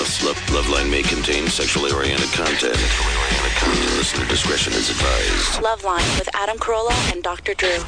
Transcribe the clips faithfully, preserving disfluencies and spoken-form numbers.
Plus, Love, Loveline may contain sexually oriented content. Listener discretion is advised. Loveline with Adam Carolla and Doctor Drew.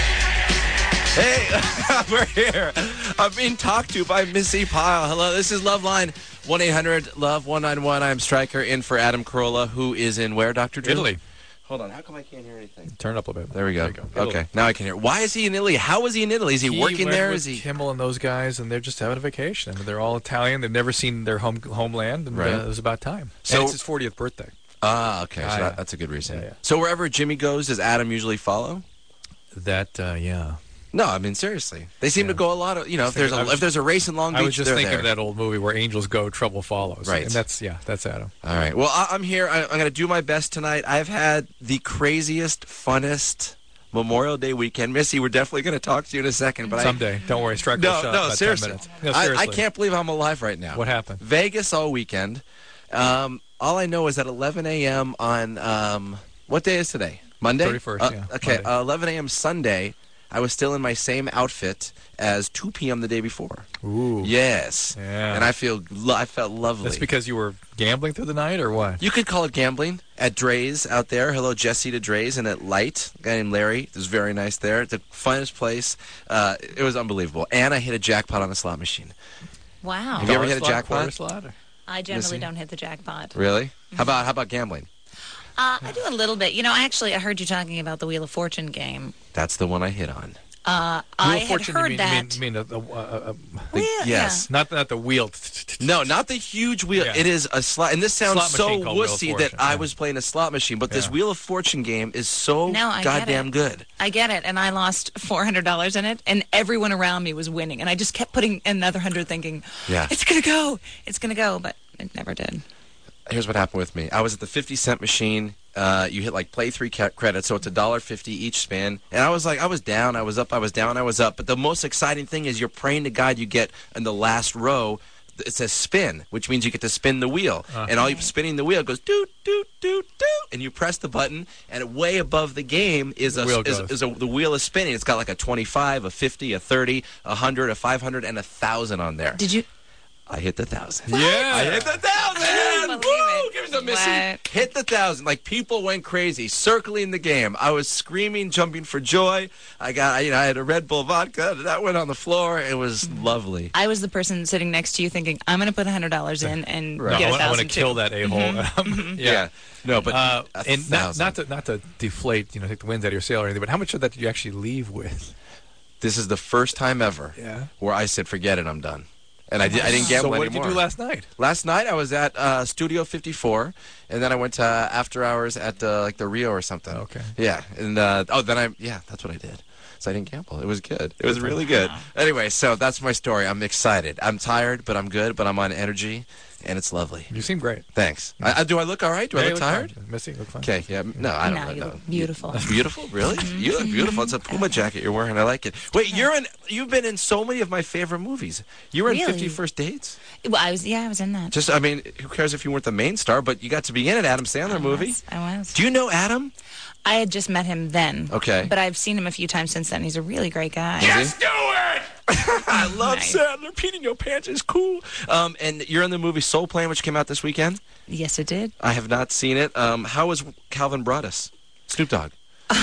Hey, we're here. I'm being talked to by Missy Pyle. Hello, this is Loveline. one eight hundred love one nine one. I'm Stryker in for Adam Carolla, who is in where, Doctor Drew? Italy. Hold on. How come I can't hear anything? Turn it up a bit. There we go. There you go. Okay, now I can hear. Why is he in Italy? How is he in Italy? Is he, He working went there? with Is he? Kimmel and those guys, and they're just having a vacation. I mean, they're all Italian. They've never seen their home homeland, and Right. uh, it was about time. So- And it's his fortieth birthday. Ah, okay. So Ah, that, yeah. that's a good reason. Yeah, yeah. So wherever Jimmy goes, does Adam usually follow? That, uh, yeah. No, I mean seriously. They seem Yeah. to go a lot of. You know, if there's I a was- if there's a race in Long Beach, I was just they're thinking there. of that old movie where angels go, trouble follows. Right. And that's, yeah, that's Adam. All right. Well, I, I'm here. I, I'm going to do my best tonight. I've had the craziest, funnest Memorial Day weekend. Missy, we're definitely going to talk to you in a second. But Someday. Don't worry. Strike I, no, will shut no, up about seriously. ten minutes. No, I, seriously. I can't believe I'm alive right now. What happened? Vegas all weekend. Um, all I know is at eleven a.m. on um, what day is today? Monday. thirty-first, Uh, yeah, Okay. Monday. Uh, eleven a.m. Sunday. I was still in my same outfit as two p.m. the day before. Ooh. Yes. Yeah. And I feel lo- I felt lovely. That's because you were gambling through the night, or what? You could call it gambling. At Dre's out there. Hello, Jesse to Dre's. And at Light, a guy named Larry. It was very nice there. The funnest place. Uh, it was unbelievable. And I hit a jackpot on a slot machine. Wow. Have you ever Dollar hit a slot, jackpot? quarter slot, or- I generally Missy? don't hit the jackpot. Really? How about how about gambling? Uh, I do a little bit. You know, I actually I heard you talking about the Wheel of Fortune game. That's the one I hit on. Uh, Wheel I of had Fortune, heard you mean, that. You mean, you mean a, a, a, a, Well, yeah, yes. not, not the wheel. No, not the huge wheel. Yeah. It is a slot. And this sounds Slot so machine called Wheel of wussy Fortune, that I yeah. was playing a slot machine. But this Yeah. Wheel of Fortune game is so No, I get goddamn it. good. I get it, and I lost four hundred dollars in it, and everyone around me was winning, and I just kept putting another hundred, thinking, Yeah. it's gonna go, it's gonna go, but it never did. Here's what happened with me. I was at the fifty cent machine. Uh, you hit like play three ca- credits, so it's a dollar fifty each spin. And I was like, I was down, I was up, I was down, I was up. But the most exciting thing is you're praying to God you get in the last row. It says spin, which means you get to spin the wheel. Uh-huh. And all you spinning the wheel goes doot, doot, doot, doot. And you press the button, and way above the game is, The a, wheel is, goes. is a, the wheel is spinning. It's got like a twenty-five, a fifty, a thirty, a one hundred, a five hundred, and a one thousand on there. Did you? I hit the thousand. Yeah. I hit the thousand. I don't believe Woo! it. Give me some Missy. What? Hit the thousand. Like people went crazy, circling the game. I was screaming, jumping for joy. I got, you know, I had a Red Bull vodka that went on the floor. It was lovely. I was the person sitting next to you, thinking, I'm gonna put a hundred dollars in and Right. get I a want, I want to thousand kill too. that a-hole. Yeah. No, but Uh, a and not, thousand. not to not to deflate, you know, take the winds out of your sail or anything, but how much of that did you actually leave with? This is the first time ever Yeah. where I said, "Forget it, I'm done." And I, did, I didn't gamble So what anymore. did you do last night? Last night I was at uh, Studio fifty-four, and then I went to uh, after hours at uh, like the Rio or something. Okay. Yeah, and uh, oh, then I yeah, that's what I did. So I didn't gamble. It was good. It was really good. Anyway, so that's my story. I'm excited. I'm tired, but I'm good. But I'm on energy, and it's lovely. You seem great. Thanks. I, I, do I look all right? Do Yeah, I you look look tired? fine. Missy, you look fine. Okay. Yeah. No, I don't No, know. you no. look beautiful. Beautiful, really? You look beautiful. It's a Puma jacket you're wearing. I like it. Wait, you're in. You've been in so many of my favorite movies. You were in Really? Fifty First Dates. Well, I was, yeah, I was in that. Just, I mean, who cares if you weren't the main star? But you got to be in an Adam Sandler I movie. was, I was. Do you know Adam? I had just met him then. Okay. But I've seen him a few times since then. He's a really great guy. Just do it! I love Nice. Sandler. Pete in your pants is cool. Um, and you're in the movie Soul Plane, which came out this weekend. Yes, it did. I have not seen it. Um, how was Calvin Broadus? Snoop Dogg.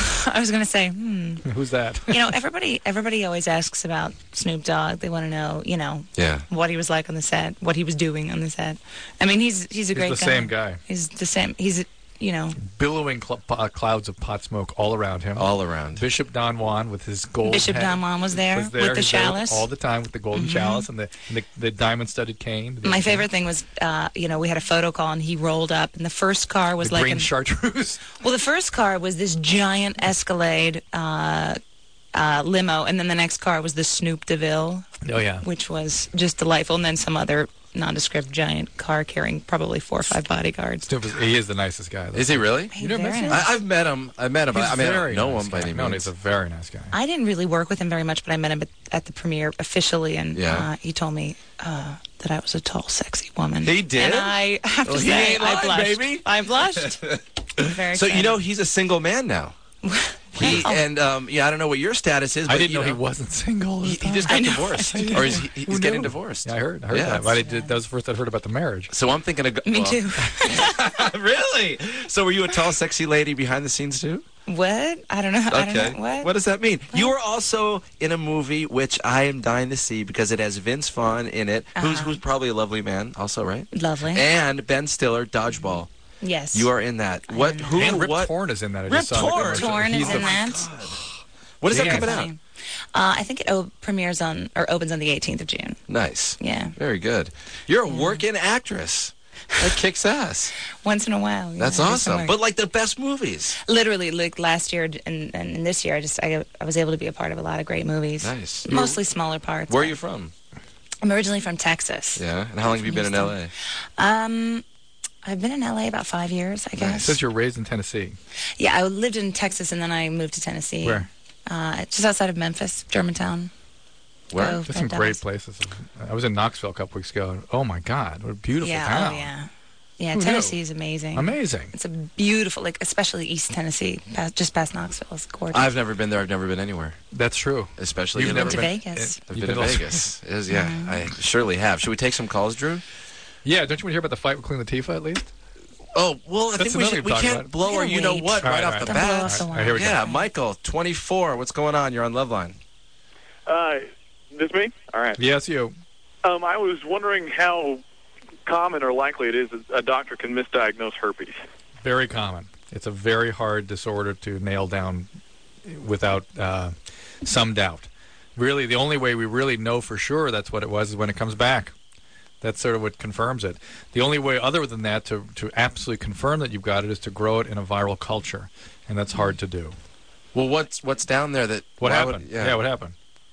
I was going to say, hmm. Who's that? You know, everybody everybody always asks about Snoop Dogg. They want to know, you know, Yeah. what he was like on the set, what he was doing on the set. I mean, he's he's a great the guy. same guy. He's the same. He's, you know, Billowing cl- uh, clouds of pot smoke all around him. All around. Bishop Don Juan with his gold Bishop hat Don Juan was there, was there. with the He's there chalice. all the time with the golden chalice and the, and the the diamond-studded cane. My favorite thing was, uh, you know, we had a photo call and he rolled up, and the first car was the like green an, chartreuse. well, the first car was this giant Escalade uh, uh, limo, and then the next car was the Snoop DeVille, Oh yeah. which was just delightful, and then some other nondescript giant car carrying probably four or five bodyguards. Snoop is, he is the nicest guy. Is he really? Hey, You never very met nice. I, I've met him. I've met him. He's I mean, I very don't know nice him by guy. any No, means. he's a very nice guy. I didn't really work with him very much, but I met him at, at the premiere officially, and Yeah. uh, he told me uh, that I was a tall, sexy woman. He did? And I have to Well, he say, ain't I lying, blushed. baby. I blushed. Very So, you excited. know, he's a single man now. He, Oh. and um, yeah, I don't know what your status is. But, I didn't you know, he wasn't single. He, he just got divorced, or is he, he's Who getting knew? divorced. Yeah, I heard. I heard Yeah. that. But I did, that was the first I'd heard about the marriage. So I'm thinking of. Go- Me well, too. Really? So were you a tall, sexy lady behind the scenes too? What? I don't know. I Okay. don't know. What? What does that mean? You were also in a movie which I am dying to see because it has Vince Vaughn in it, who's Uh-huh. who's probably a lovely man, also, right? Lovely. And Ben Stiller, Dodgeball. Yes. You are in that. What? am. Who? And Rip what? Torn is in that. I Rip just saw the Torn? commercial. Torn He's is in the- that. What is that Yeah. coming out? Uh, I think it o- premieres on or opens on the eighteenth of June. Nice. Yeah. Very good. You're a working actress. That kicks ass. Once in a while. yeah, That's do some awesome. work. But like the best movies. Literally, like last year and, and this year, I just I, I was able to be a part of a lot of great movies. Nice. Mostly smaller parts. Where are but- you from? I'm originally from Texas. Yeah. And how long have you been in L A? Um, I've been in L A about five years, I It guess. says you're raised in Tennessee. Yeah, I lived in Texas and then I moved to Tennessee. Where? Uh, just outside of Memphis, Germantown. Where? Oh, There's some that great was- places. I was in Knoxville a couple weeks ago. Oh my God, what a beautiful yeah, town! oh yeah, yeah. Who Tennessee knew? is amazing. Amazing. It's a beautiful, like especially East Tennessee, past, just past Knoxville. It's gorgeous. I've never been there. I've never been anywhere. That's true. Especially You've in never to been Vegas. I've You've been to also- Vegas. It is, yeah, Mm-hmm. I surely have. Should we take some calls, Drew? Yeah, don't you want to hear about the fight with Queen Latifah at least? Oh, well, I That's think we, another should, we talk can't about. blow We or gotta you know wait. what All right, right, off all the Don't blow bat. off the All right, here we wire. go. Yeah, Michael, twenty-four. What's going on? You're on Loveline. Uh, this me? All right. Yes, you. Um, I was wondering how common or likely it is that a doctor can misdiagnose herpes. Very common. It's a very hard disorder to nail down without uh, some doubt. Really, the only way we really know for sure that's what it was is when it comes back. That's sort of what confirms it. The only way other than that to, to absolutely confirm that you've got it is to grow it in a viral culture, and that's hard to do. Well, what's what's down there that... What why would- happened? yeah, what happened?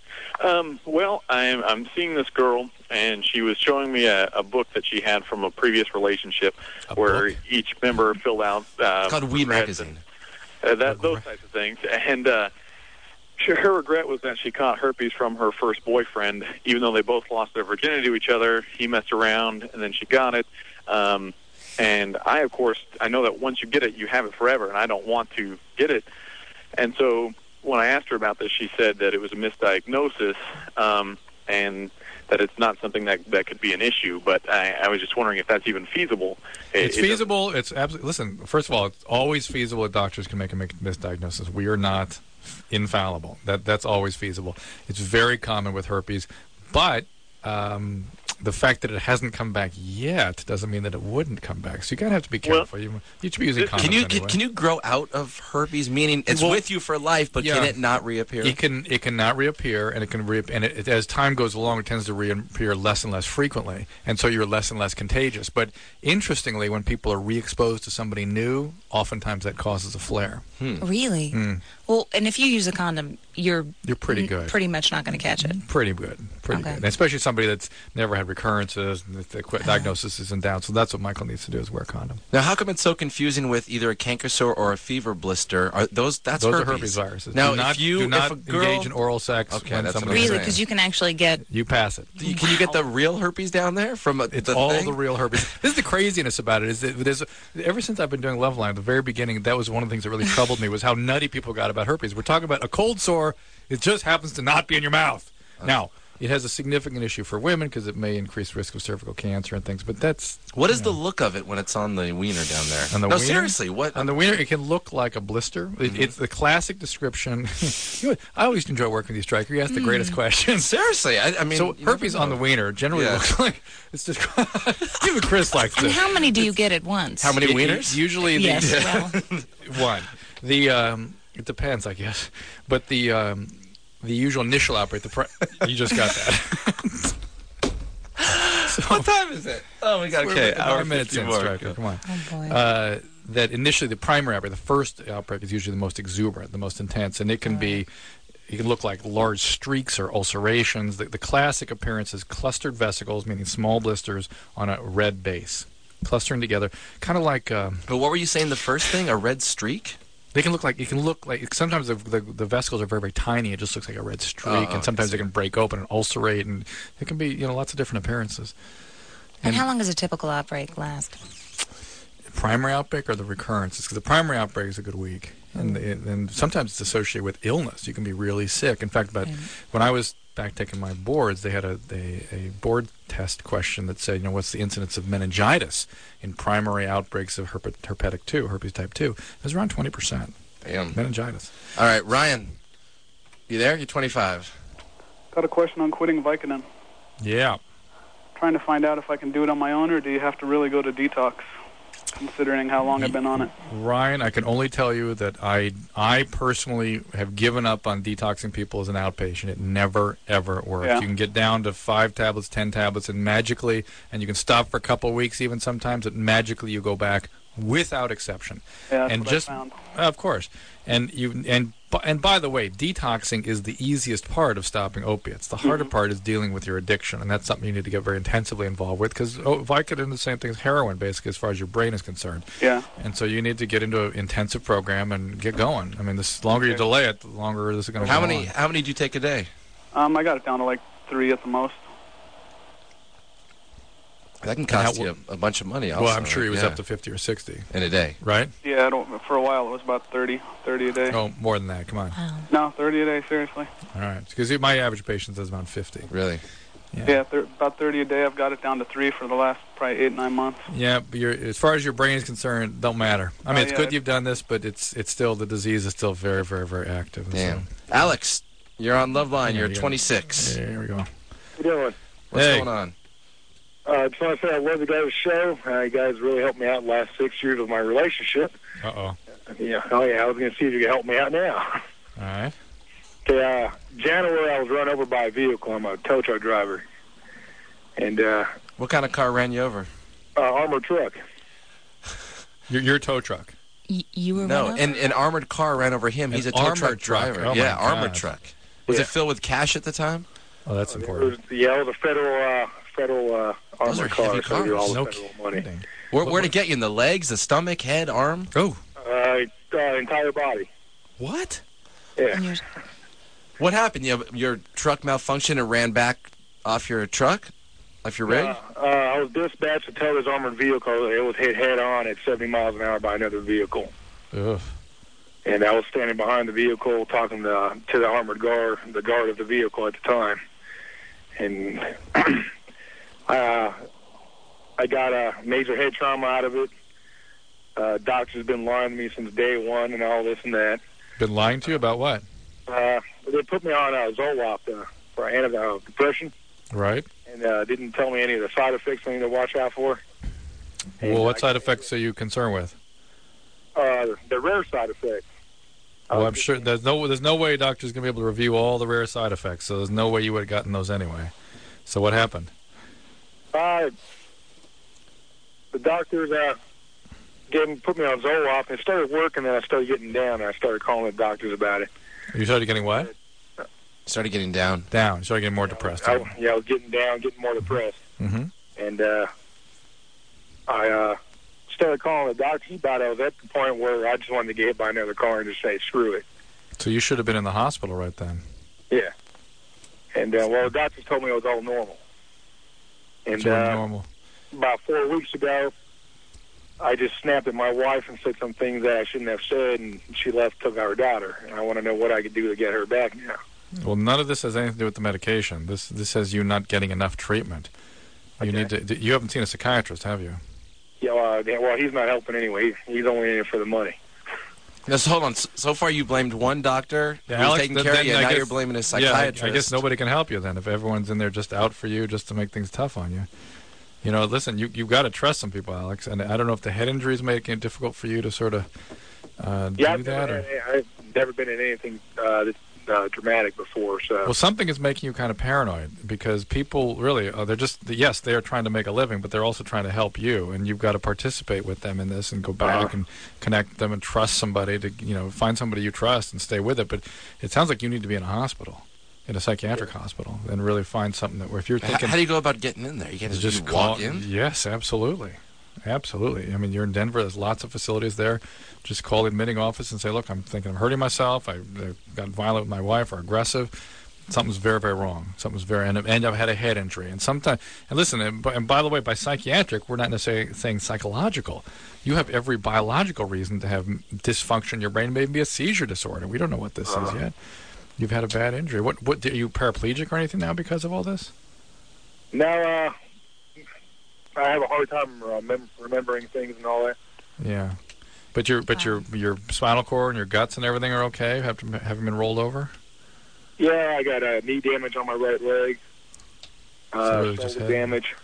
Um, well, I'm I'm seeing this girl, and she was showing me a, a book that she had from a previous relationship, A where book? each member filled out. Uh, It's called Weed regrets Magazine. and, uh, that those types of things, and uh, she, her regret was that she caught herpes from her first boyfriend, even though they both lost their virginity to each other. He messed around, and then she got it. Um, and I, of course, I know that once you get it, you have it forever, and I don't want to get it. And so when I asked her about this, she said that it was a misdiagnosis, um, and that it's not something that that could be an issue. But I, I was just wondering if that's even feasible. It- It's it- feasible. It's absolutely. Listen, first of all, it's always feasible that doctors can make a mi- misdiagnosis. We are not infallible. That that's always feasible. It's very common with herpes, but um, the fact that it hasn't come back yet doesn't mean that it wouldn't come back. So you gotta have to be Well, careful. you, you should be using condoms Can you anyway. can, can you grow out of herpes? Meaning it's Well, with you for life, but can yeah. it not reappear? It can it cannot reappear, and it can re- and it, it, as time goes along, it tends to reappear less and less frequently, and so you're less and less contagious. But interestingly, when people are re-exposed to somebody new, oftentimes that causes a flare. Really? Mm. Well, and if you use a condom, you're You're pretty n- good. Pretty much not going to catch it. Pretty good, pretty Okay. good, and especially somebody that's never had recurrences, and the, the qu- diagnosis isn't down. So that's what Michael needs to do is wear a condom. Now, how come it's so confusing with either a canker sore or a fever blister? Are those that's Those herpes. are herpes viruses. Now, do not, if you do not if a girl, engage in oral sex Okay, when that's what somebody I'm Really? saying. Because you can actually get. you pass it. Do you- can you get the real herpes down there from a, It's the all thing? the real herpes. This is the craziness about it. Is that there's ever since I've been doing Loveline, at the very beginning, that was one of the things that really troubled me was how nutty people got about herpes. We're talking about a cold sore. It just happens to not be in your mouth. Now, it has a significant issue for women because it may increase risk of cervical cancer and things. But that's What is the look of it when it's on the wiener down there? On the no, wiener? seriously, what? on the wiener. It can look like a blister. It, It's the classic description. You know, I always enjoy working with you, Stryker. You ask the greatest questions. seriously, I, I mean, So you never herpes on the know. wiener generally Yeah. looks like it's just. Even Chris likes And this. how many do you get at once? How many It- wieners? Usually, the, Yes. Well, one. The um, it depends, I guess. But the um, the usual initial outbreak, the pri- you just got that. So, What time is it? Oh my God! we're Okay, about hour five minutes fifty in, more. Stryker. Come on. oh boy. Uh, that initially the primary outbreak, the first outbreak, is usually the most exuberant, the most intense, and it can be. It can look like large streaks or ulcerations. The, the classic appearance is clustered vesicles, meaning small blisters on a red base, clustering together, kind of like. Um, But what were you saying? The first thing, a red streak? They can look like it can look like sometimes the, the the vesicles are very very tiny. It just looks like a red streak, Oh, and sometimes they can break open and ulcerate, and it can be you know lots of different appearances. and how long does a typical outbreak last? Primary outbreak or the recurrences? Because the primary outbreak is a good week. And, and sometimes it's associated with illness. You can be really sick. In fact, about, when I was back taking my boards, they had a, a, a board test question that said, you know, what's the incidence of meningitis in primary outbreaks of herpet, herpetic two, herpes type two? It was around twenty percent. Damn. Meningitis. All right, Ryan, you there? You're twenty-five. Got a question on quitting Vicodin. Yeah. Trying to find out if I can do it on my own, or do you have to really go to detox, considering how long I've been on it? Ryan, I can only tell you that I I personally have given up on detoxing people as an outpatient. It never, ever works. Yeah. You can get down to five tablets, ten tablets, and magically, and you can stop for a couple of weeks even sometimes, and magically you go back without exception. Yeah, that's and what just, I found. Of course. And you and and by the way, detoxing is the easiest part of stopping opiates. The harder Mhm. part is dealing with your addiction, and that's something you need to get very intensively involved with, because oh, Vicodin is the same thing as heroin, basically, as far as your brain is concerned. Yeah. And so you need to get into an intensive program and get going. I mean, the longer you Okay. delay it, the longer this is going to How go many? on. How many do you take a day? Um, I got it down to like three at the most. That can cost how- you a, a bunch of money. Also, Well, I'm sure he was yeah. up to fifty or sixty, in a day. right? Yeah, I don't, for a while it was about thirty, thirty a day. Oh, more than that. Come on. Wow. No, thirty a day, seriously. All right. Because my average patient says about fifty. Really? Yeah, thir- about thirty a day. I've got it down to three for the last probably eight, nine months. Yeah, but you're, as far as your brain is concerned, don't matter. I mean, Oh, it's yeah, good it- you've done this, but it's it's still, the disease is still very, very, very active. And Damn. so- Alex, you're on Love Line. Yeah, You're you got- twenty-six. Yeah, here we go. How you doing? What's Hey. going on? Uh, just want to say I love the guys' show. Uh, you guys really helped me out the last six years of my relationship. Uh-oh. Yeah. Oh, yeah, I was going to see if you could help me out now. All right. Okay, uh, January I was run over by a vehicle. I'm a tow truck driver. And, uh, What kind of car ran you over? uh, armored truck. Your, your tow truck. Y- you were No, run over? an, an armored car ran over him. An He's a tow armored truck truck. driver. Oh, my yeah, armored God. truck. Was Yeah. it filled with cash at the time? Oh, that's It important. was, yeah, it was a federal, uh, federal, uh, Those armored are car. heavy So I do all cars. the No federal money. kidding. Where, What- where'd it get you? In the legs, the stomach, head, arm? Oh. Uh, uh, entire body. What? Yeah. And you're- What happened? You, your truck malfunctioned and ran back off your truck? Off your rig? Uh, uh, I was dispatched to tow this armored vehicle. It was hit head on at seventy miles an hour by another vehicle. Ugh. And I was standing behind the vehicle talking to, to the armored guard, the guard of the vehicle at the time. And uh, I got a major head trauma out of it. Uh, doctor's been lying to me since day one and all this and that. Been lying to you about what? Uh, they put me on uh, Zoloft uh, for anti uh, depression, Right. and uh, didn't tell me any of the side effects I need to watch out for. And, Well, what uh, side effects are you concerned with? Uh, the rare side effects. I Well, was I'm just- sure there's no there's no way a doctor's going to be able to review all the rare side effects, so there's no way you would have gotten those anyway. So what happened? Uh, the doctors uh, gave me, put me on Zoloft, and it started working, and I started getting down, and I started calling the doctors about it. You started getting what? Started getting down. Down. You started getting more depressed. I, yeah, I was getting down, getting more depressed. Mm-hmm. And uh, I uh, started calling the doctors about it. I was at the point where I just wanted to get hit by another car and just say, screw it. So you should have been in the hospital right then. Yeah. And, uh, well, the doctors told me it was all normal. And So uh, normal. about four weeks ago, I just snapped at my wife and said some things that I shouldn't have said, and she left, took our daughter. And I want to know what I could do to get her back now. Well, none of this has anything to do with the medication. This this has you not getting enough treatment. You Okay. need to. You haven't seen a psychiatrist, have you? Yeah, uh, yeah, well, he's not helping anyway. He, he's only in it for the money. Now, so hold on. So, so far, you blamed one doctor Yeah, who was Alex, taking then- care of then you, I and now guess- you're blaming a Yeah, I, psychiatrist. I guess nobody can help you then if everyone's in there just out for you, just to make things tough on you. You know, listen, you you've got to trust some people, Alex. And I don't know if the head injury is making it difficult for you to sort of uh, Yeah, do I've that, never, or I've never been in anything uh, that, uh, dramatic before. So well, something is making you kind of paranoid because people really uh, they're just yes, they are trying to make a living, but they're also trying to help you, and you've got to participate with them in this and go back Uh-huh. and connect them and trust somebody to you know find somebody you trust and stay with it. But it sounds like you need to be in a hospital, in a psychiatric hospital, and really find something that where if you're How, thinking how do you go about getting in there? You can't just, just you call, walk in? Yes, absolutely. Absolutely. I mean, you're in Denver. There's lots of facilities there. Just call the admitting office and say, look, I'm thinking I'm hurting myself. I, I got violent with my wife or aggressive. something's very, very wrong. Something's very, and, and I've had a head injury. And sometimes, and listen, and by, and by the way, by psychiatric, we're not necessarily saying psychological. You have every biological reason to have dysfunction in your brain, maybe a seizure disorder. We don't know what this uh, is yet. You've had a bad injury. What? What? Are you paraplegic or anything now because of all this? No, uh, I have a hard time uh, mem- remembering things and all that. Yeah, but your but your your spinal cord and your guts and everything are okay. Have to haven't been rolled over. Yeah, I got a uh, knee damage on my right leg. Uh, So really shoulder just head. damage.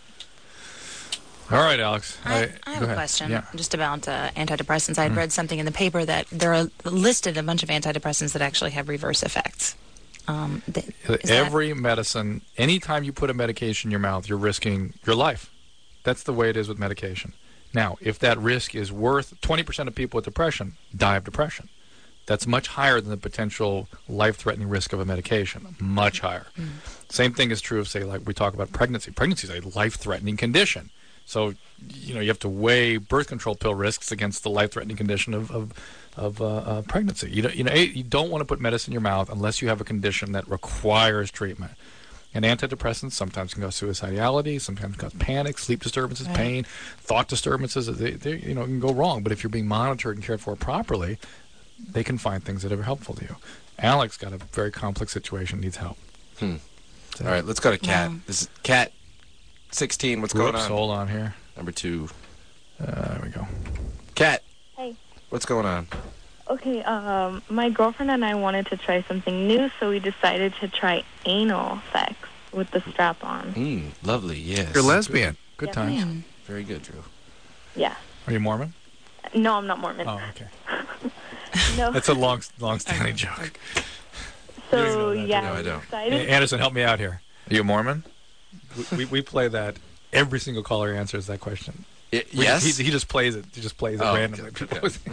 All right, Alex. I, I have go a ahead. question Yeah. just about uh, antidepressants. I had Mm. read something in the paper that there are listed a bunch of antidepressants that actually have reverse effects. Um, th- is that- Every medicine, anytime you put a medication in your mouth, you're risking your life. That's the way it is with medication. Now, if that risk is worth, twenty percent of people with depression die of depression. That's much higher than the potential life-threatening risk of a medication. Much higher. Mm. Same thing is true of, say, like we talk about pregnancy. Pregnancy is a life-threatening condition. So, you know, you have to weigh birth control pill risks against the life-threatening condition of of, of uh, uh, pregnancy. You don't, you know, you don't want to put medicine in your mouth unless you have a condition that requires treatment. And antidepressants sometimes can cause suicidality, sometimes cause panic, sleep disturbances, Right. pain, thought disturbances. They, they, you know, can go wrong. But if you're being monitored and cared for properly, they can find things that are helpful to you. Alex got a very complex situation, needs help. Hmm. So- All right, let's go to Kat. Yeah. This is Kat, sixteen. What's going Whoops, on? hold on here. Number two. Uh, there we go. Kat. Hey. What's going on? Okay, um, my girlfriend and I wanted to try something new, so we decided to try anal sex with the strap on. Mm, lovely, yes. You're lesbian. Good Yeah. times. Mm. Very good, Drew. Yeah. Are you Mormon? No, I'm not Mormon. Oh, okay. No. That's a long, long-standing joke. So, You don't know that, yeah, do you? No, I we don't. decided. Anderson, help me out here. Are you a Mormon? We, we, we play that. Every single caller answers that question. Y- We- yes? He, he just plays it. He just plays it Oh, randomly. okay, People okay. always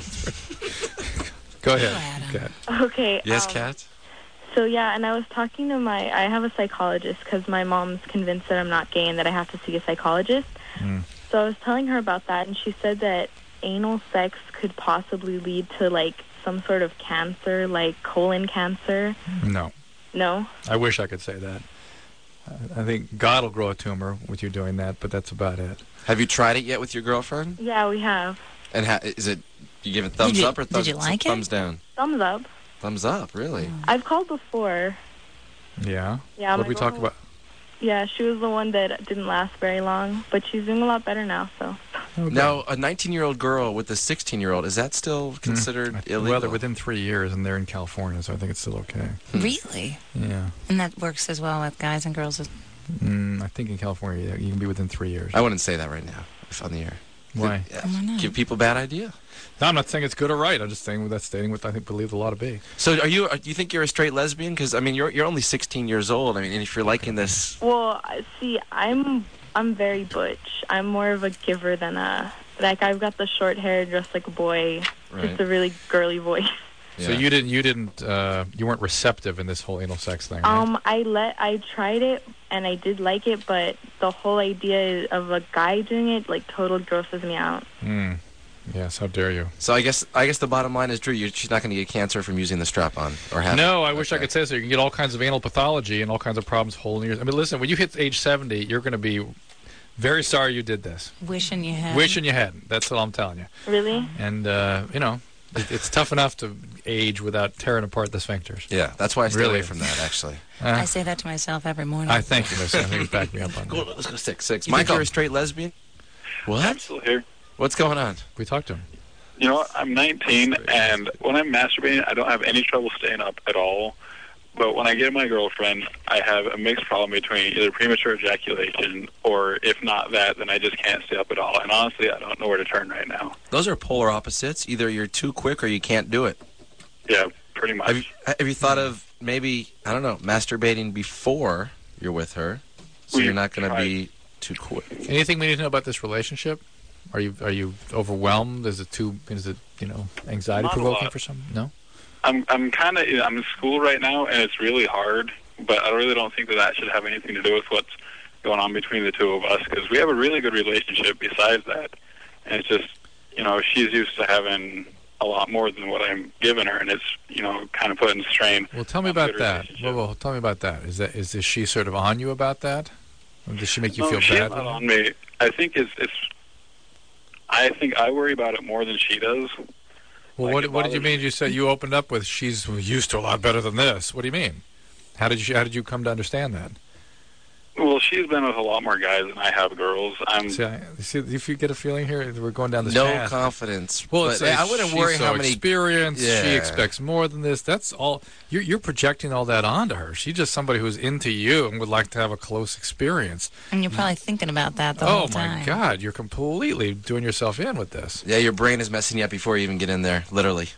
answer. Go ahead. Adam. Kat. Okay. Yes, um, Kat? So, yeah, and I was talking to my, I have a psychologist because my mom's convinced that I'm not gay and that I have to see a psychologist. Mm. So I was telling her about that, and she said that anal sex could possibly lead to, like, some sort of cancer, like colon cancer. No. No? I wish I could say that. Uh, I think God will grow a tumor with you doing that, but that's about it. Have you tried it yet with your girlfriend? Yeah, we have. And ha- is it, you give it thumbs you- up or did thumbs, you like it? thumbs down? Thumbs up. Thumbs up, really? I've called before. Yeah? Yeah, What my did we talk girlfriend- about? Yeah, she was the one that didn't last very long, but she's doing a lot better now, so. Okay. Now, a nineteen-year-old girl with a sixteen-year-old, is that still considered I- illegal? Well, they're within three years, and they're in California, so I think it's still okay. Really? Yeah. And that works as well with guys and girls. as- Mm, I think in California, yeah, you can be within three years. I wouldn't say that right now, if on the air. Why? Yeah, Why not? give people a bad idea. No, I'm not saying it's good or right. I'm just saying that's stating what I think believe a lot to be. So, are you? Are, do you think you're a straight lesbian? Because I mean, you're you're only sixteen years old. I mean, and if you're liking this, Well, I- see, I'm I'm very butch. I'm more of a giver than a... Like, I've got the short hair, dressed like a boy. right? Just a really girly voice. So Yeah. you didn't, you didn't, uh, you weren't receptive in this whole anal sex thing, right? Um, I let I tried it and I did like it, but the whole idea of a guy doing it like totally grosses me out. Mm. Yes, how dare you? So I guess I guess the bottom line is, Drew, you, she's not going to get cancer from using the strap-on or have. No, I it. wish I Okay. could say so. You can get all kinds of anal pathology and all kinds of problems holding your. I mean, listen, when you hit age seventy, you're going to be very sorry you did this. Wishing you had. Wishing you hadn't. That's what I'm telling you. Really? And uh, you know, it, it's tough enough to age without tearing apart the sphincters. Yeah, that's why I stay Really? away from that. Actually, I Uh, say that to myself every morning. I thank you, Mister I think it's backed me up on Go, that. let's go six six. You Mike, think I'll- you're a straight lesbian. I'm What? still here. What's going on? We talked to him. You know what? I'm nineteen, and when I'm masturbating, I don't have any trouble staying up at all. But when I get my girlfriend, I have a mixed problem between either premature ejaculation or, if not that, then I just can't stay up at all. And honestly, I don't know where to turn right now. Those are polar opposites. Either you're too quick or you can't do it. Yeah, pretty much. Have you, have you thought of maybe, I don't know, masturbating before you're with her, so We've you're not going to tried. be too quick? Anything we need to know about this relationship? Are you are you overwhelmed? Is it too? Is it you know anxiety Not a provoking lot. for some? No. I'm I'm kind of I'm in school right now, and it's really hard. But I really don't think that that should have anything to do with what's going on between the two of us, because we have a really good relationship. Besides that, and it's just, you know, she's used to having a lot more than what I'm giving her, and it's, you know, kind of putting strain. Well, tell me on about good that. relationship. Well, well, tell me about that. Is that is, is she sort of on you about that? Or does she make you no, feel she's bad? not on me. I think it's, it's. I think I worry about it more than she does. Well, Like, what it what did you bothers mean? You said you opened up with she's used to a lot better than this. What do you mean? How did you how did you come to understand that? Well, she's been with a lot more guys than I have girls. I'm. See, I, see if you get a feeling here, we're going down this No path. confidence. Well, but it's like I wouldn't she's worry so how many. experienced. She Yeah. expects more than this. That's all. You're, you're projecting all that onto her. She's just somebody who's into you and would like to have a close experience. And you're probably thinking about that the oh whole time. my God, you're completely doing yourself in with this. Yeah, your brain is messing you up before you even get in there, literally.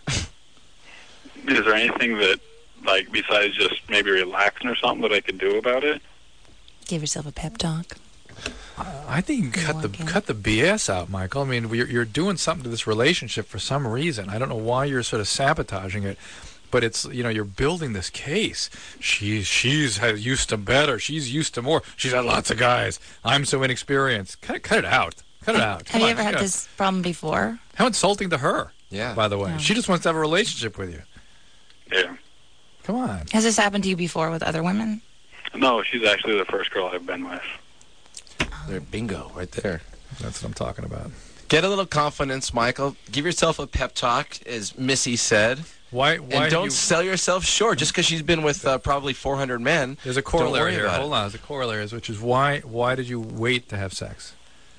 Is there anything that, like, besides just maybe relaxing or something that I could do about it? Give yourself a pep talk. I think you cut the Walk in. cut the B S out, Michael. I mean, you're, you're doing something to this relationship for some reason. I don't know why you're sort of sabotaging it, but it's, you know, you're building this case. She's she's had used to better. She's used to more. She's had lots of guys. I'm so inexperienced. Cut cut it out. Cut it out. Have Come you on, ever had yeah. this problem before? How insulting to her. Yeah. By the way, Yeah. she just wants to have a relationship with you. Yeah. Come on. Has this happened to you before with other women? No, she's actually the first girl I've been with. There, bingo, right there. That's what I'm talking about. Get a little confidence, Michael. Give yourself a pep talk, as Missy said. Why? Why And do don't you, sell yourself short. Just because she's been with uh, probably four hundred men. There's a don't worry corollary here. about Hold it. on. There's a corollary, which is why why did you wait to have sex?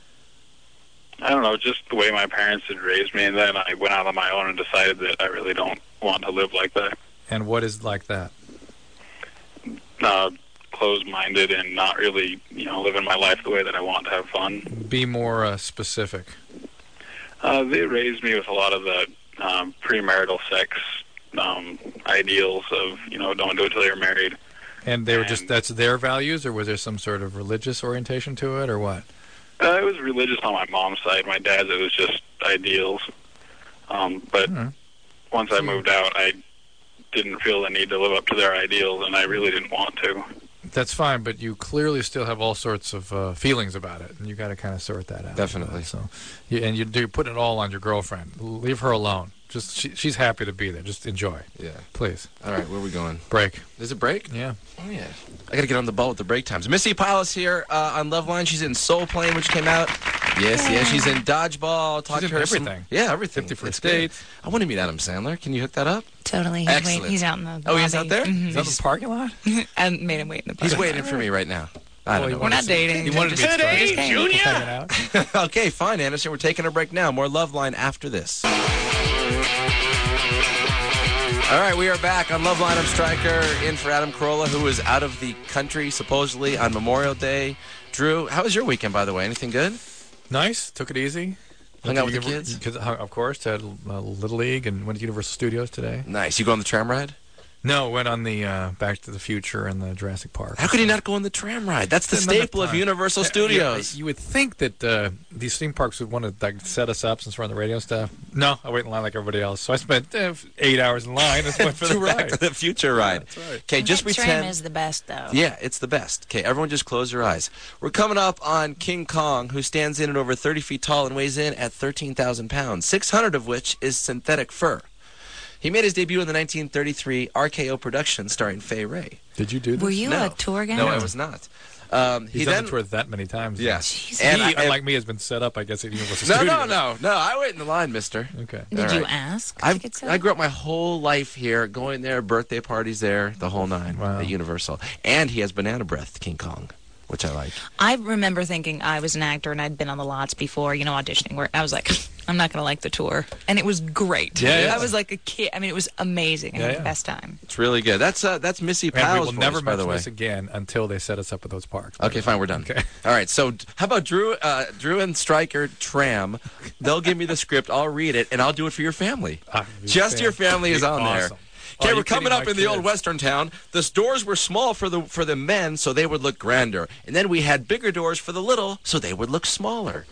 I don't know, just the way my parents had raised me, and then I went out on my own and decided that I really don't want to live like that. And what is like that? Uh, closed-minded and not really, you know, living my life the way that I want to have fun. Be more uh, specific. Uh, they raised me with a lot of the um, premarital sex um, ideals of, you know, don't do it till you're married. And they were just, And- that's their values, or was there some sort of religious orientation to it, or what? Uh, it was religious on my mom's side. My dad's, it was just ideals. Um, but Mhm. once I moved out, I didn't feel the need to live up to their ideals, and I really didn't want to. That's fine, but you clearly still have all sorts of uh, feelings about it, and you got to kind of sort that out. Definitely. So, you, and you, you're putting it all on your girlfriend. Leave her alone. Just she, she's happy to be there. Just enjoy, Yeah. please. All right, where are we going? Break. Is it break? Yeah. Oh, yeah. I got to get on the ball with the break times. Missy Palace here uh, on Loveline. She's in Soul Plane, which came out. Yes, yes. She's in Dodgeball. Talk She's to in her some- everything. yeah, everything. Fifty First It's good. Dates. I want to meet Adam Sandler. Can you hook that up? Totally. He's, Excellent. wait, he's out in the Oh, he's lobby. out there? Mhm. Is that the parking lot? I made him wait in the He's parking waiting lot. for me right now. I don't Well, know. you We're not dating. You wanted to Just- be just excited. hanging. Hanging out. Okay, fine, Anderson. We're taking a break now. More Loveline after this. All right, we are back on Loveline. I'm Stryker, in for Adam Carolla, who is out of the country, supposedly, on Memorial Day. Drew, how was your weekend, by the way? Anything good? Nice. Took it easy. Hung Went out to with the Univer- kids? Kids, hung- Of course. Had uh, Little League and went to Universal Studios today. Nice. You go on the tram ride? No, went on the uh, Back to the Future and the Jurassic Park. How could you not go on the tram ride? That's the Didn't have staple of time. Universal Yeah, Studios. yeah, you would think that uh, these theme parks would want to like set us up since we're on the radio stuff. No, I wait in line like everybody else. So I spent uh, eight hours in line and went for the Back ride. to the Future ride. That's right. Okay, just that pretend. tram is the best, though. Yeah, it's the best. Okay, everyone just close your eyes. We're coming up on King Kong, who stands in at over thirty feet tall and weighs in at thirteen thousand pounds, six hundred of which is synthetic fur. He made his debut in the nineteen thirty-three R K O production starring Fay Wray. Did you do this? Were you No. a tour guide? No, I was not. Um, He's he done then, the tour that many times. Yeah. Jeez. And he, I- unlike me, has been set up, I guess, at Universal No, Studios. no, no, no. I wait in the line, mister. Okay. Did All you right. ask? to I've, get set I up? grew up my whole life here, going there, birthday parties there, the whole nine Wow. at Universal. And he has banana breath, King Kong, which I like. I remember thinking I was an actor and I'd been on the lots before, you know, auditioning, where I was like, I'm not going to like the tour. And it was great. Yeah, yeah. I was like a kid. I mean, it was amazing. I Yeah, had yeah. the best time. It's really good. That's uh, that's Missy And we Powell's will voice, never by the mention way. this again until they set us up with those parks. Okay, fine, we're done. Okay. All right, so d- how about Drew uh, Drew and Stryker Tram? They'll give me the script, I'll read it, and I'll do it for your family. Ah, you Just fan- your family is on there. awesome. Okay, Are we're you coming kidding up my in the old kids? western town. The doors were small for the for the men, so they would look grander. And then we had bigger doors for the little, so they would look smaller.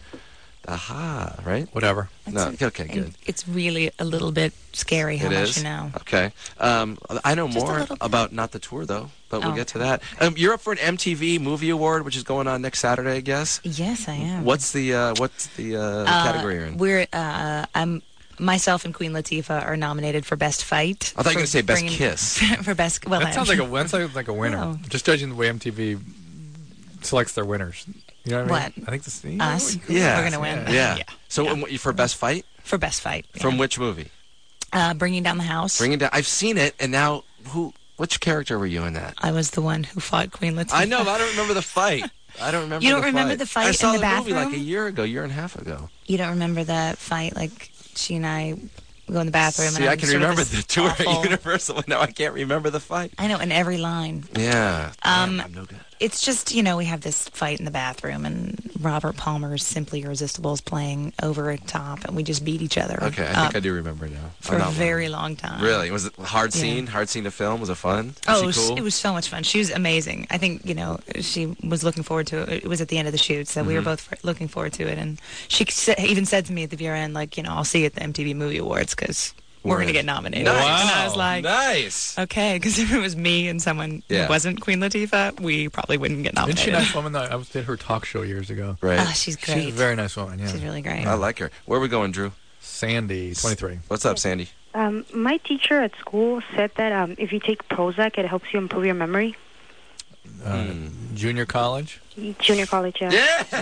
Aha, right? Whatever. No, It's- okay, and good. It's really a little bit scary how It much is? you know. Okay. Um, I know Just a more little bit. about not the tour, though, but we'll Oh. get to that. Um, you're up for an M T V Movie Award, which is going on next Saturday, I guess. Yes, I am. What's the uh, what's the uh, Uh, category you're in? We're uh, I'm myself and Queen Latifah are nominated for Best Fight. I thought you were for going to say Best bringing- Kiss. for Best. Well, That sounds like a that sounds like a winner. Oh. Just judging the way M T V selects their winners. You know what I mean? What? I think this. You know, Us. Yeah. We're gonna win. Yeah. Yeah. So um, for Best Fight? For Best Fight. Yeah. From which movie? uh, Bringing Down the House. Bring It Down. I've seen it, and now who? Which character were you in that? I was the one who fought Queen Latifah. I know, but I don't remember the fight. I don't remember. You don't the remember fight. the fight I saw in the movie like a bathroom? year ago, year and a half ago. You don't remember that fight? Like she and I go in the bathroom. See, and I I'm can sort of remember this the tour awful- at Universal, but now I can't remember the fight. I know, in every line. Yeah. Um, Damn, I'm no good. It's just, you know, we have this fight in the bathroom, and Robert Palmer's Simply Irresistible is playing over at top, and we just beat each other Okay, I up think I do remember now. for I'm a not very wrong. long time. Really? Was it a hard Yeah. scene? Hard scene to film? Was it fun? Was Oh, it she was, cool? it was so much fun. She was amazing. I think, you know, she was looking forward to it. It was at the end of the shoot, so we were Mhm. both f- looking forward to it. And she sa- even said to me at the very end, like, you know, I'll see you at the M T V Movie Awards because we're We're going to in. get nominated. Nice. And I was like, nice. okay, because if it was me and someone Yeah. who wasn't Queen Latifah, we probably wouldn't get Isn't nominated. she a nice woman? Though? I was did her talk show years ago. Right. Oh, she's great. She's a very nice woman. Yeah. She's really great. I like her. Where are we going, Drew? Sandy, twenty-three. What's up, Sandy? Um, my teacher at school said that um, if you take Prozac, it helps you improve your memory. Uh, Hmm. Junior college. Junior college, yeah.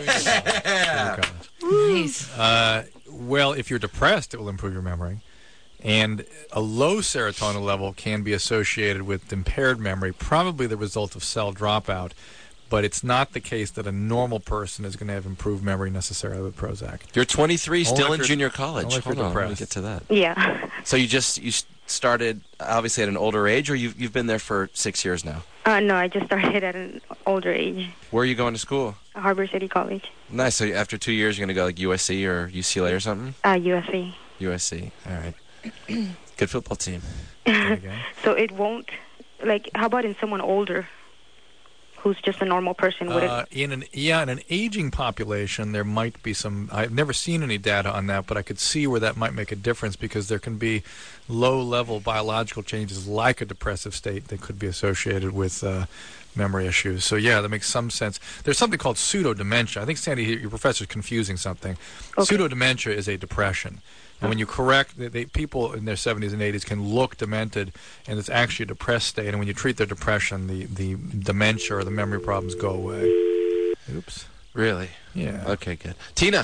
Yeah. Junior college. Nice. Uh, well, if you're depressed, it will improve your memory. And a low serotonin level can be associated with impaired memory, probably the result of cell dropout. But it's not the case that a normal person is going to have improved memory necessarily with Prozac. You're twenty-three, Only still if in you're- junior college. only if Hold you're on, let me depressed. get to that. Yeah. So you just you s- started obviously at an older age, or you've you've been there for six years now? Uh, no, I just started at an older age. Where are you going to school? Harbor City College, Nice. So after two years, you're going to go like U S C or U C L A or something? uh, U S C. U S C. All right. Good football team. There you go. So it won't, like, how about in someone older who's just a normal person? Would Uh, it? in an yeah, in an aging population, there might be some. I've never seen any data on that, but I could see where that might make a difference because there can be low-level biological changes like a depressive state that could be associated with uh, memory issues. So yeah, that makes some sense. There's something called pseudo-dementia. I think Sandy, your professor's confusing something. Okay. Pseudo-dementia is a depression. And when you correct, they, they, people in their seventies and eighties can look demented, and it's actually a depressed state. And when you treat their depression, the, the dementia or the memory problems go away. Oops. Really? Yeah. Okay, good. Tina.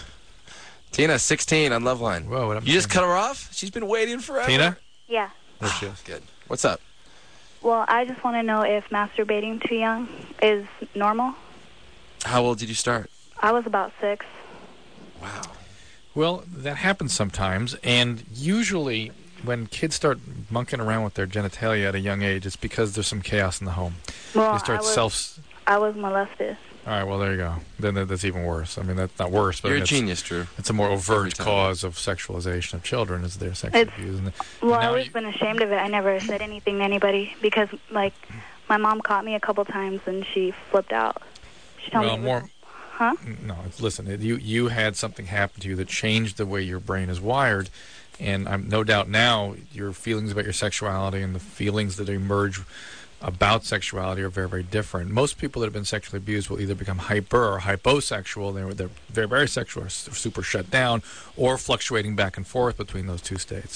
Tina, sixteen on Loveline. Whoa, what happened You just to cut her off? She's been waiting forever. Tina? Yeah. There she is. Good. What's up? Well, I just want to know if masturbating too young is normal. How old did you start? I was about six. Wow. Well, that happens sometimes, and usually when kids start monkeying around with their genitalia at a young age, it's because there's some chaos in the home. Well, they start I was, self... I was molested. All right, well, there you go. Then that- that's even worse. I mean, that's not worse, but You're a it's, genius, Drew. it's a more Every overt time. cause of sexualization of children is their sexual It's- abuse. And Well, I now always you- been ashamed of it. I never said anything to anybody because, like, my mom caught me a couple times and she flipped out. She told well, me, it was- more... huh? No, it's, listen, it, you you had something happen to you that changed the way your brain is wired, and I'm no doubt now your feelings about your sexuality and the feelings that emerge about sexuality are very, very different. Most people that have been sexually abused will either become hyper or hyposexual. They're, they're very, very sexual or s- super shut down, or fluctuating back and forth between those two states.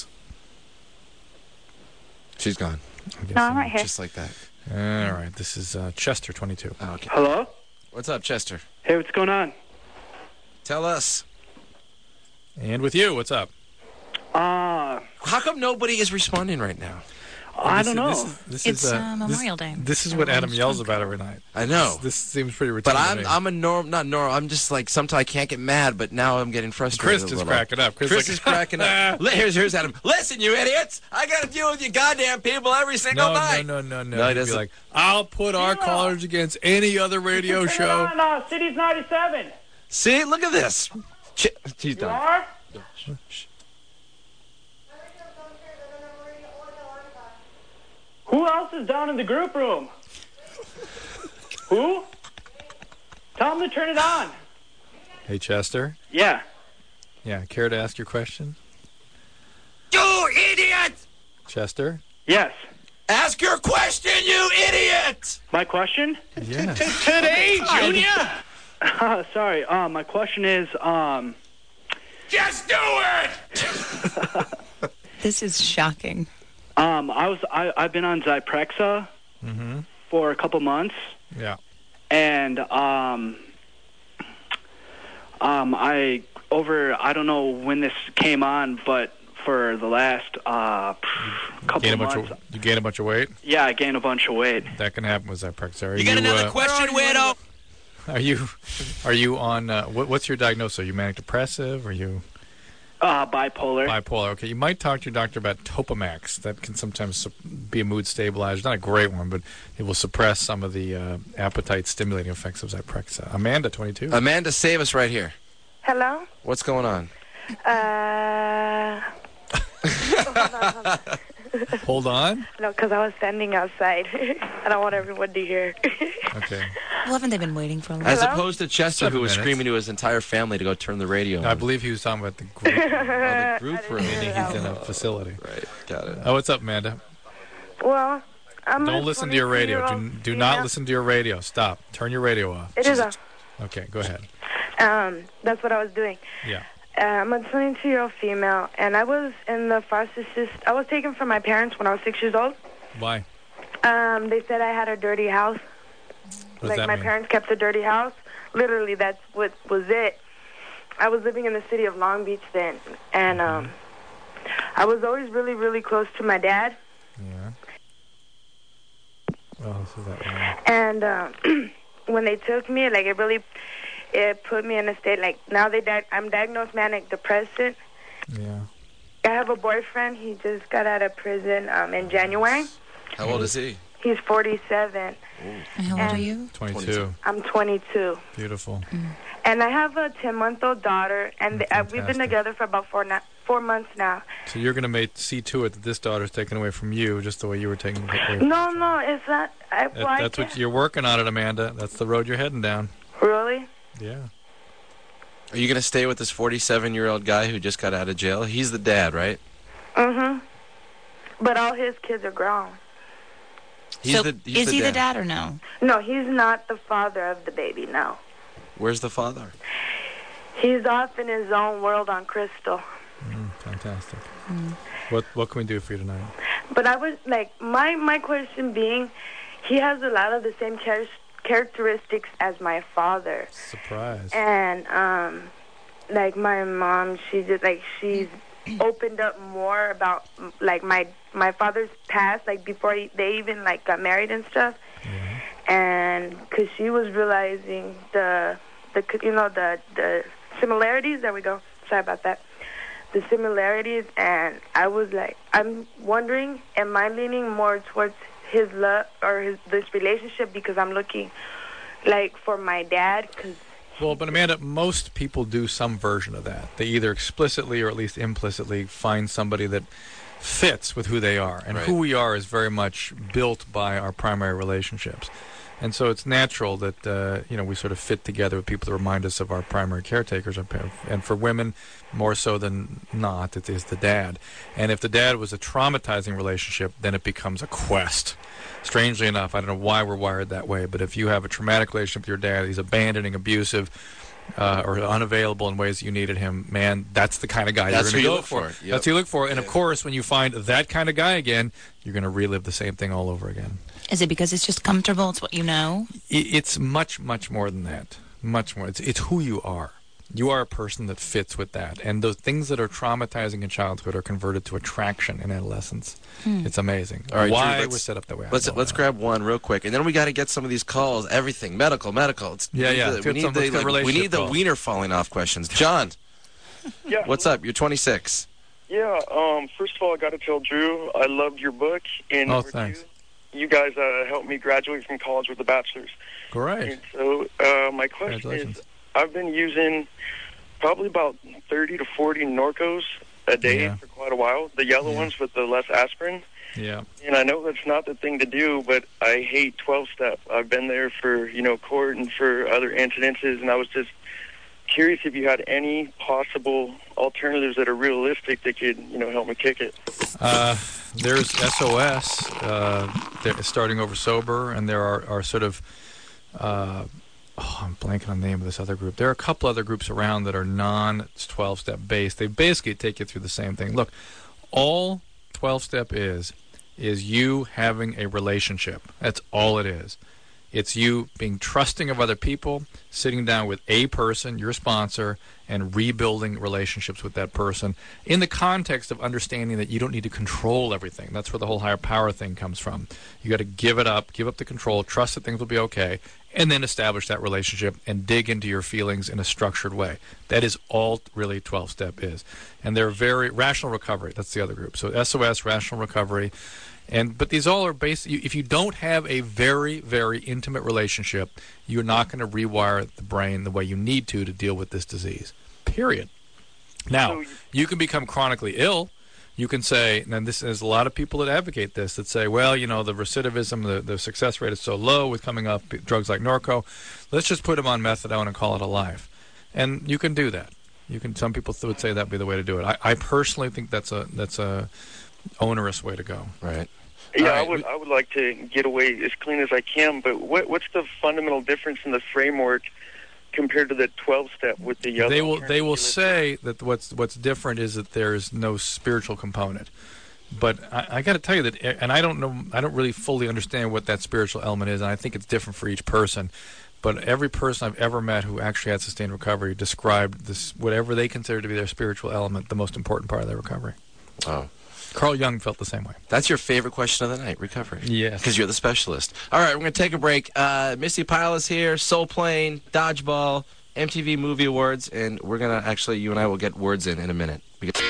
She's gone. I'm No, I'm guessing. right here. Just like that. All right, this is uh, Chester, twenty-two. Oh, okay. Hello? What's up, Chester? Hey, what's going on? Tell us. And with you, what's up? Uh, How come nobody is responding right now? I This don't know. is- This is, this It's is, uh, uh, Memorial Day. This is what Adam yells about every night. I know. This, this seems pretty routine. But to I'm me. I'm a norm not normal. I'm just like sometimes I can't get mad, but now I'm getting frustrated. Chris a is little. cracking up. Chris, Chris like, is cracking up. Li- Here's here's Adam. Listen, you idiots! I got to deal with you goddamn people every single No, night. no, no, no, no. No, he He'd be doesn't. like, I'll put our callers against any other radio Turn it show. on, uh, Cities ninety-seven. See, look at this. Ch- He's You done. are? Who else is down in the group room? Who? Tell them to turn it on. Hey, Chester. Yeah. Yeah, care to ask your question? You idiot! Chester? Yes. Ask your question, you idiot! My question? Yes. Today, Junior. Sorry. Um, my question is, um, Just do it! This is shocking. Um, I was I I've been on Zyprexa Mm-hmm. for a couple months, Yeah. and um, um, I over I don't know when this came on, but for the last uh couple Gain a of bunch months, of, you gain a bunch of weight? yeah, I gained a bunch of weight. That can happen with Zyprexa. Are You got another uh, question, weirdo? Are you are you on uh, what, what's your diagnosis? Are you manic depressive? Are you Uh, bipolar. bipolar? Okay, you might talk to your doctor about Topamax. That can sometimes su- be a mood stabilizer. Not a great one, but it will suppress some of the uh, appetite stimulating effects of Zyprexa. Amanda, twenty-two. Amanda, save us right here. Hello? What's going on? Uh, hold on, hold on. Hold on. No, because I was standing outside. I don't want everyone to hear. Okay. Well, haven't they been waiting for a long As Hello? opposed to Chester, Seven who was minutes. screaming to his entire family to go turn the radio on. I believe he was talking about the group. Oh, the group room. Meaning he's in a facility. Right, got it. Oh, what's up, Amanda? Well, I'm Don't a listen to your radio. Do, twenty-two-year-old do not female. listen to your radio. Stop. Turn your radio off. It is off. Okay, go ahead. Um, that's what I was doing. Yeah. Uh, I'm a twenty-two-year-old female, and I was in the foster system. I was taken from my parents when I was six years old. Why? Um, they said I had a dirty house. What does like that my mean? parents kept a dirty house. Literally, that's what was it. I was living in the city of Long Beach then, and um, I was always really, really close to my dad. Yeah. Oh, this is that one. And um, when they took me, like it really, it put me in a state like now they di- I'm diagnosed manic depressive. Yeah. I have a boyfriend. He just got out of prison um, in January. How old is he? He's forty-seven. And how old And are you? twenty-two. I'm twenty-two. Beautiful. And I have a ten-month-old daughter, and uh, we've been Fantastic. together for about four na- four months now. So you're going to make see to it that this daughter's taken away from you, just the way you were taken away. From No, no, it's not. I, that, well, I that's what can't- you're working on it, Amanda. That's the road you're heading down. Really? Yeah. Are you going to stay with this forty-seven-year-old guy who just got out of jail? He's the dad, right? Mm-hmm. But all his kids are grown. He's so the, he's is the he dad. the dad or no? No, he's not the father of the baby, no. Where's the father? He's off in his own world on Crystal. Mm, fantastic. What What can we do for you tonight? But I was, like, my, my question being, he has a lot of the same char- characteristics as my father. Surprise. And, um, like, my mom, she just, like, she's opened up more about, like, my my father's past, like, before he, they even, like, got married and stuff. And because she was realizing the, the you know, the, the similarities. There we go. Sorry about that. The similarities, and I was like, I'm wondering, am I leaning more towards his love or his, this relationship because I'm looking, like, for my dad? Cause Well, but Amanda, most people do some version of that. They either explicitly or at least implicitly find somebody that fits with who they are. And Right. who we are is very much built by our primary relationships. And so it's natural that, uh, you know, we sort of fit together with people that remind us of our primary caretakers. And for women, more so than not, it is the dad. And if the dad was a traumatizing relationship, then it becomes a quest. Strangely enough, I don't know why we're wired that way, but if you have a traumatic relationship with your dad, he's abandoning, abusive, uh, or unavailable in ways that you needed him, man, that's the kind of guy That's you're who going to you go look for. for. Yep. That's who you look for. And, of Yeah. course, when you find that kind of guy again, you're going to relive the same thing all over again. Is it because it's just comfortable? It's what you know? I- It's much, much more than that. Much more. It's, it's who you are. You are a person that fits with that. And those things that are traumatizing in childhood are converted to attraction in adolescence. Hmm. It's amazing. All right, Why Drew, let's- we're set up that way. I Let's don't let's know. grab one real quick, and then we got to get some of these calls. Everything medical, medical. It's, Yeah, we need yeah. The, Let's we get need some- the let's get like, we relationship need the calls. wiener falling off questions. John, Yeah. what's up? You're twenty-six. Yeah, um, first of all, I got to tell Drew, I loved your book. And Oh, number thanks. two, you guys uh, helped me graduate from college with a bachelor's. Great. And so uh, my question Congratulations. is, I've been using probably about thirty to forty Norcos a day Yeah. for quite a while, the yellow Yeah. ones with the less aspirin. Yeah. And I know that's not the thing to do, but I hate twelve-step. I've been there for, you know, court and for other incidences, and I was just curious if you had any possible alternatives that are realistic that could, you know, help me kick it. Uh, there's S O S, uh, they're starting over sober, and there are, are sort of uh, oh, I'm blanking on the name of this other group. There are a couple other groups around that are non twelve-step based. They basically take you through the same thing. Look, all twelve-step is is you having a relationship. That's all it is. It's you being trusting of other people, sitting down with a person, your sponsor, and rebuilding relationships with that person in the context of understanding that you don't need to control everything. That's where the whole higher power thing comes from. You got to give it up, give up the control, trust that things will be okay, and then establish that relationship and dig into your feelings in a structured way. That is all really twelve-step is. And they're very rational recovery. That's the other group. So S O S, rational recovery. And but these all are based. If you don't have a very, very intimate relationship, you're not going to rewire the brain the way you need to to deal with this disease. Period. Now, you can become chronically ill. You can say, and this there's a lot of people that advocate this that say, well, you know, the recidivism, the, the success rate is so low with coming up drugs like Norco. Let's just put them on methadone and call it a life. And you can do that. You can. Some people would say that'd be the way to do it. I, I personally think that's a that's a onerous way to go. Right. Yeah, right. I would I would like to get away as clean as I can, but what what's the fundamental difference in the framework compared to the twelve-step with the other? They will they will say that what's what's different is that there is no spiritual component. But I, I got to tell you that, and I don't know, I don't really fully understand what that spiritual element is, and I think it's different for each person. But every person I've ever met who actually had sustained recovery described this, whatever they consider to be their spiritual element, the most important part of their recovery. Wow. Carl Jung felt the same way. That's your favorite question of the night, recovery. Yes. Because you're the specialist. All right, we're going to take a break. Uh, Missy Pyle is here, Soul Plane, Dodgeball, M T V Movie Awards, and we're going to actually, you and I will get words in in a minute. We get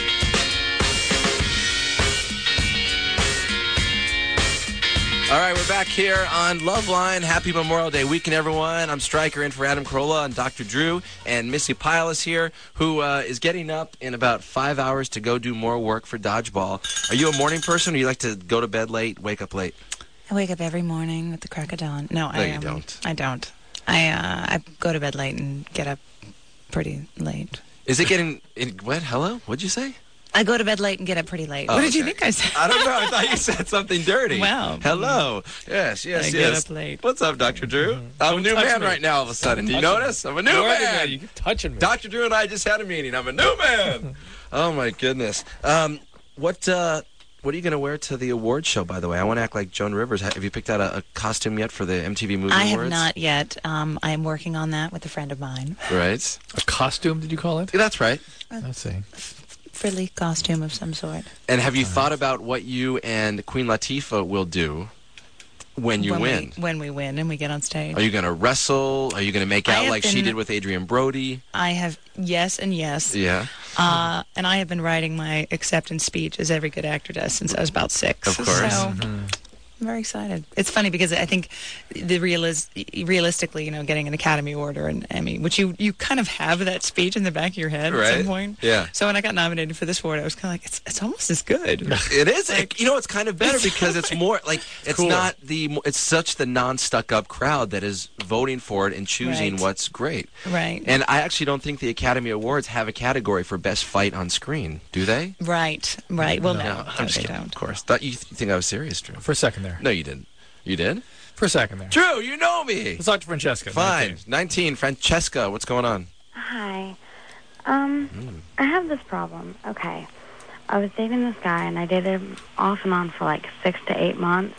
All right, we're back here on Loveline. Happy Memorial Day weekend, everyone. I'm Stryker in for Adam Carolla and Doctor Drew, and Missy Pyle is here, who uh, is getting up in about five hours to go do more work for Dodgeball. Are you a morning person, or you like to go to bed late, wake up late? I wake up every morning with the crack of dawn. No, No, I you um, don't. I don't. I uh, I go to bed late and get up pretty late. Is it getting... In, what? Hello? What'd you say? I go to bed late and get up pretty late. Oh, what did you okay. think I said? I don't know. I thought you said something dirty. Wow. Hello. Yes, yes, I yes. get up late. What's up, Doctor Drew? I'm Don't a new touch man me. right now all of a sudden. Do you Touch me. notice? I'm a new You're the man. man. You keep touching me. Doctor Drew and I just had a meeting. I'm a new man. Oh, my goodness. Um, what uh, what are you going to wear to the award show, by the way? I want to act like Joan Rivers. Have you picked out a, a costume yet for the M T V Movie I Awards? have not yet. Um, I am working on that with a friend of mine. Right. A costume, did you call it? That's right. Let's see. Frilly costume of some sort. And have you thought about what you and Queen Latifah will do when you when win? We, when we win and we get on stage. Are you going to wrestle? Are you going to make I out have like she been- did with Adrian Brody? I have yes and yes. Yeah. Uh, and I have been writing my acceptance speech, as every good actor does, since I was about six. Of course. So Mm-hmm. I'm very excited. It's funny because I think the realis- realistically, you know, getting an Academy Award or an Emmy, which you, you kind of have that speech in the back of your head Right. at some point. Yeah. So when I got nominated for this award, I was kind of like, it's it's almost as good. It is. It- you know, it's kind of better because it's more like it's Cooler. not the. It's such the non-stuck-up crowd that is voting for it and choosing Right. what's great. Right. And I actually don't think the Academy Awards have a category for best fight on screen. Do they? Right. Right. Well, no, No, I'm just they kidding. don't. Of course. Thought you, th- you think I was serious, Drew? For a second there. No, you didn't. You did? For a second there. Drew, you know me. Let's talk to Francesca. Fine. nineteen. nineteen. Francesca, what's going on? Hi. Um, Mm. I have this problem. Okay. I was dating this guy, and I dated him off and on for like six to eight months.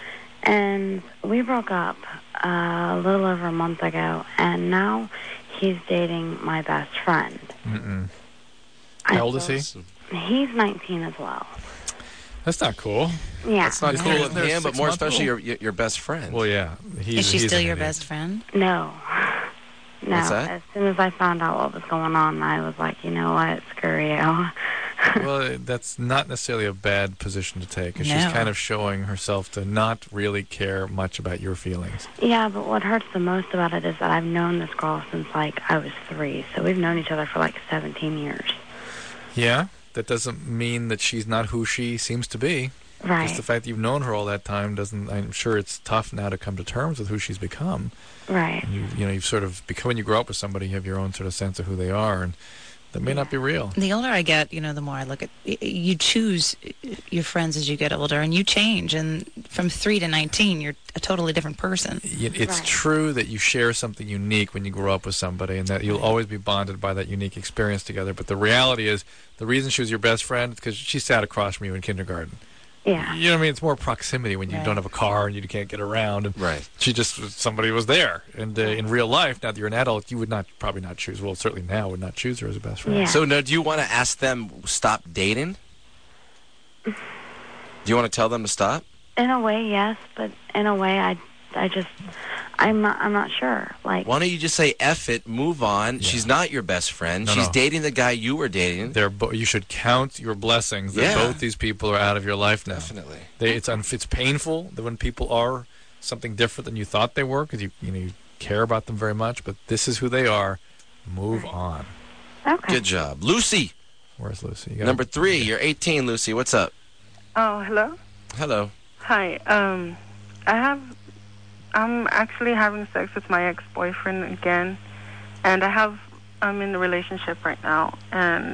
And we broke up uh, a little over a month ago, and now he's dating my best friend. Mm-mm. I How old is he? still- He's nineteen as well. That's not cool. Yeah. That's not Is cool there- with there's him, but six more months especially old? your your best friend. Well, yeah. He's, Is she he's still an your idiot. best friend? No. No. What's that? As soon as I found out what was going on, I was like, you know what, screw you. Well, that's not necessarily a bad position to take. 'Cause No. She's kind of showing herself to not really care much about your feelings. Yeah, but what hurts the most about it is that I've known this girl since, like, I was three. So we've known each other for, like, seventeen years. Yeah, that doesn't mean that she's not who she seems to be. Right. Just the fact that you've known her all that time doesn't. I'm sure it's tough now to come to terms with who she's become. Right. And you, you know, you've sort of become when you grow up with somebody, you have your own sort of sense of who they are, and that may not be real. The older I get, you know, the more I look at, you choose your friends as you get older, and you change. And from three to nineteen, you're a totally different person. It's right. true that you share something unique when you grow up with somebody, and that you'll right. always be bonded by that unique experience together. But the reality is, the reason she was your best friend is because she sat across from you in kindergarten. Yeah. You know what I mean? It's more proximity when you right. don't have a car and you can't get around. And right. She just, somebody was there. And uh, in real life, now that you're an adult, you would not, probably not choose, well, certainly now would not choose her as a best friend. Yeah. So now, do you want to ask them stop dating? Do you want to tell them to stop? In a way, yes, but in a way, I, I just, I'm not, I'm not sure. Like, why don't you just say F it, move on? Yeah. She's not your best friend. No, She's no. dating the guy you were dating. They're bo- you should count your blessings that yeah. both these people are out of your life now. Definitely. They, it's un- it's painful that when people are something different than you thought they were, because you you know you care about them very much. But this is who they are. Move on. Okay. Good job, Lucy. Where's Lucy? You Number three. You're eighteen, Lucy. What's up? Oh, hello. Hello. Hi. Um, I have. I'm actually having sex with my ex-boyfriend again, and I have. I'm in a relationship right now, and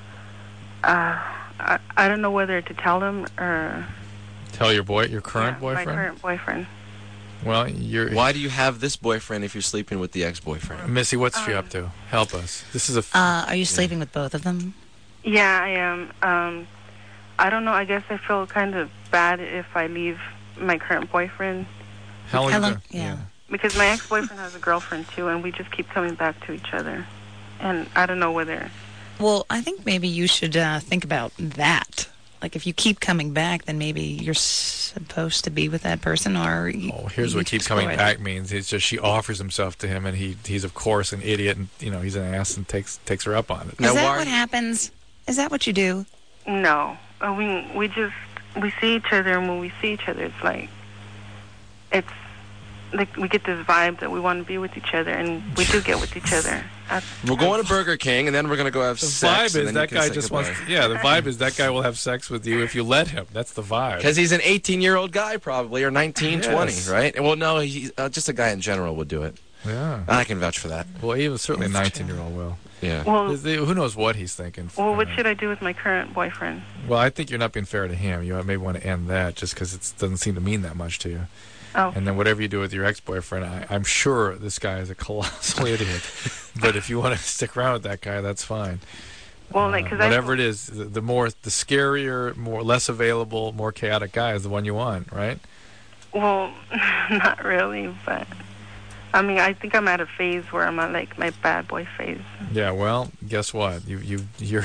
uh, I I don't know whether to tell him or. Tell your boy, your current yeah, boyfriend. My current boyfriend. Well, you're. Why do you have this boyfriend if you're sleeping with the ex-boyfriend? Missy, what's um, she up to? Help us. This is a. F- uh, are you sleeping yeah. with both of them? Yeah, I am. Um, I don't know. I guess I feel kind of bad if I leave my current boyfriend. How long? How long? Yeah. yeah. Because my ex-boyfriend has a girlfriend too, and we just keep coming back to each other, and I don't know whether. Well, I think maybe you should uh, think about that. Like, if you keep coming back, then maybe you're supposed to be with that person, or you, oh, here's you what keep coming back means. It's just she offers himself to him, and he he's of course an idiot, and you know he's an ass, and takes takes her up on it. Is now, that why what happens? Is that what you do? No, uh, we we just we see each other, and when we see each other, it's like it's like we get this vibe that we want to be with each other, and we do get with each other. That's, we're going to Burger King, and then we're going to go have the sex. The vibe is that guy just goodbye. wants. To, yeah, the vibe is that guy will have sex with you if you let him. That's the vibe. Because he's an eighteen-year-old guy, probably, or nineteen, yes. twenty, right? Well, no, he, uh, just a guy in general would do it. Yeah, I can vouch for that. Well, even certainly a nineteen-year-old will. Yeah. Well, who knows what he's thinking? Well, what should I do with my current boyfriend? Well, I think you're not being fair to him. You may want to end that just because it doesn't seem to mean that much to you. Oh. And then whatever you do with your ex-boyfriend, I, I'm sure this guy is a colossal idiot. But if you want to stick around with that guy, that's fine. Well, like, cause uh, whatever I... it is, the, the more, the scarier, more less available, more chaotic guy is the one you want, right? Well, not really, but I mean, I think I'm at a phase where I'm at like my bad boy phase. Yeah. Well, guess what? You you you're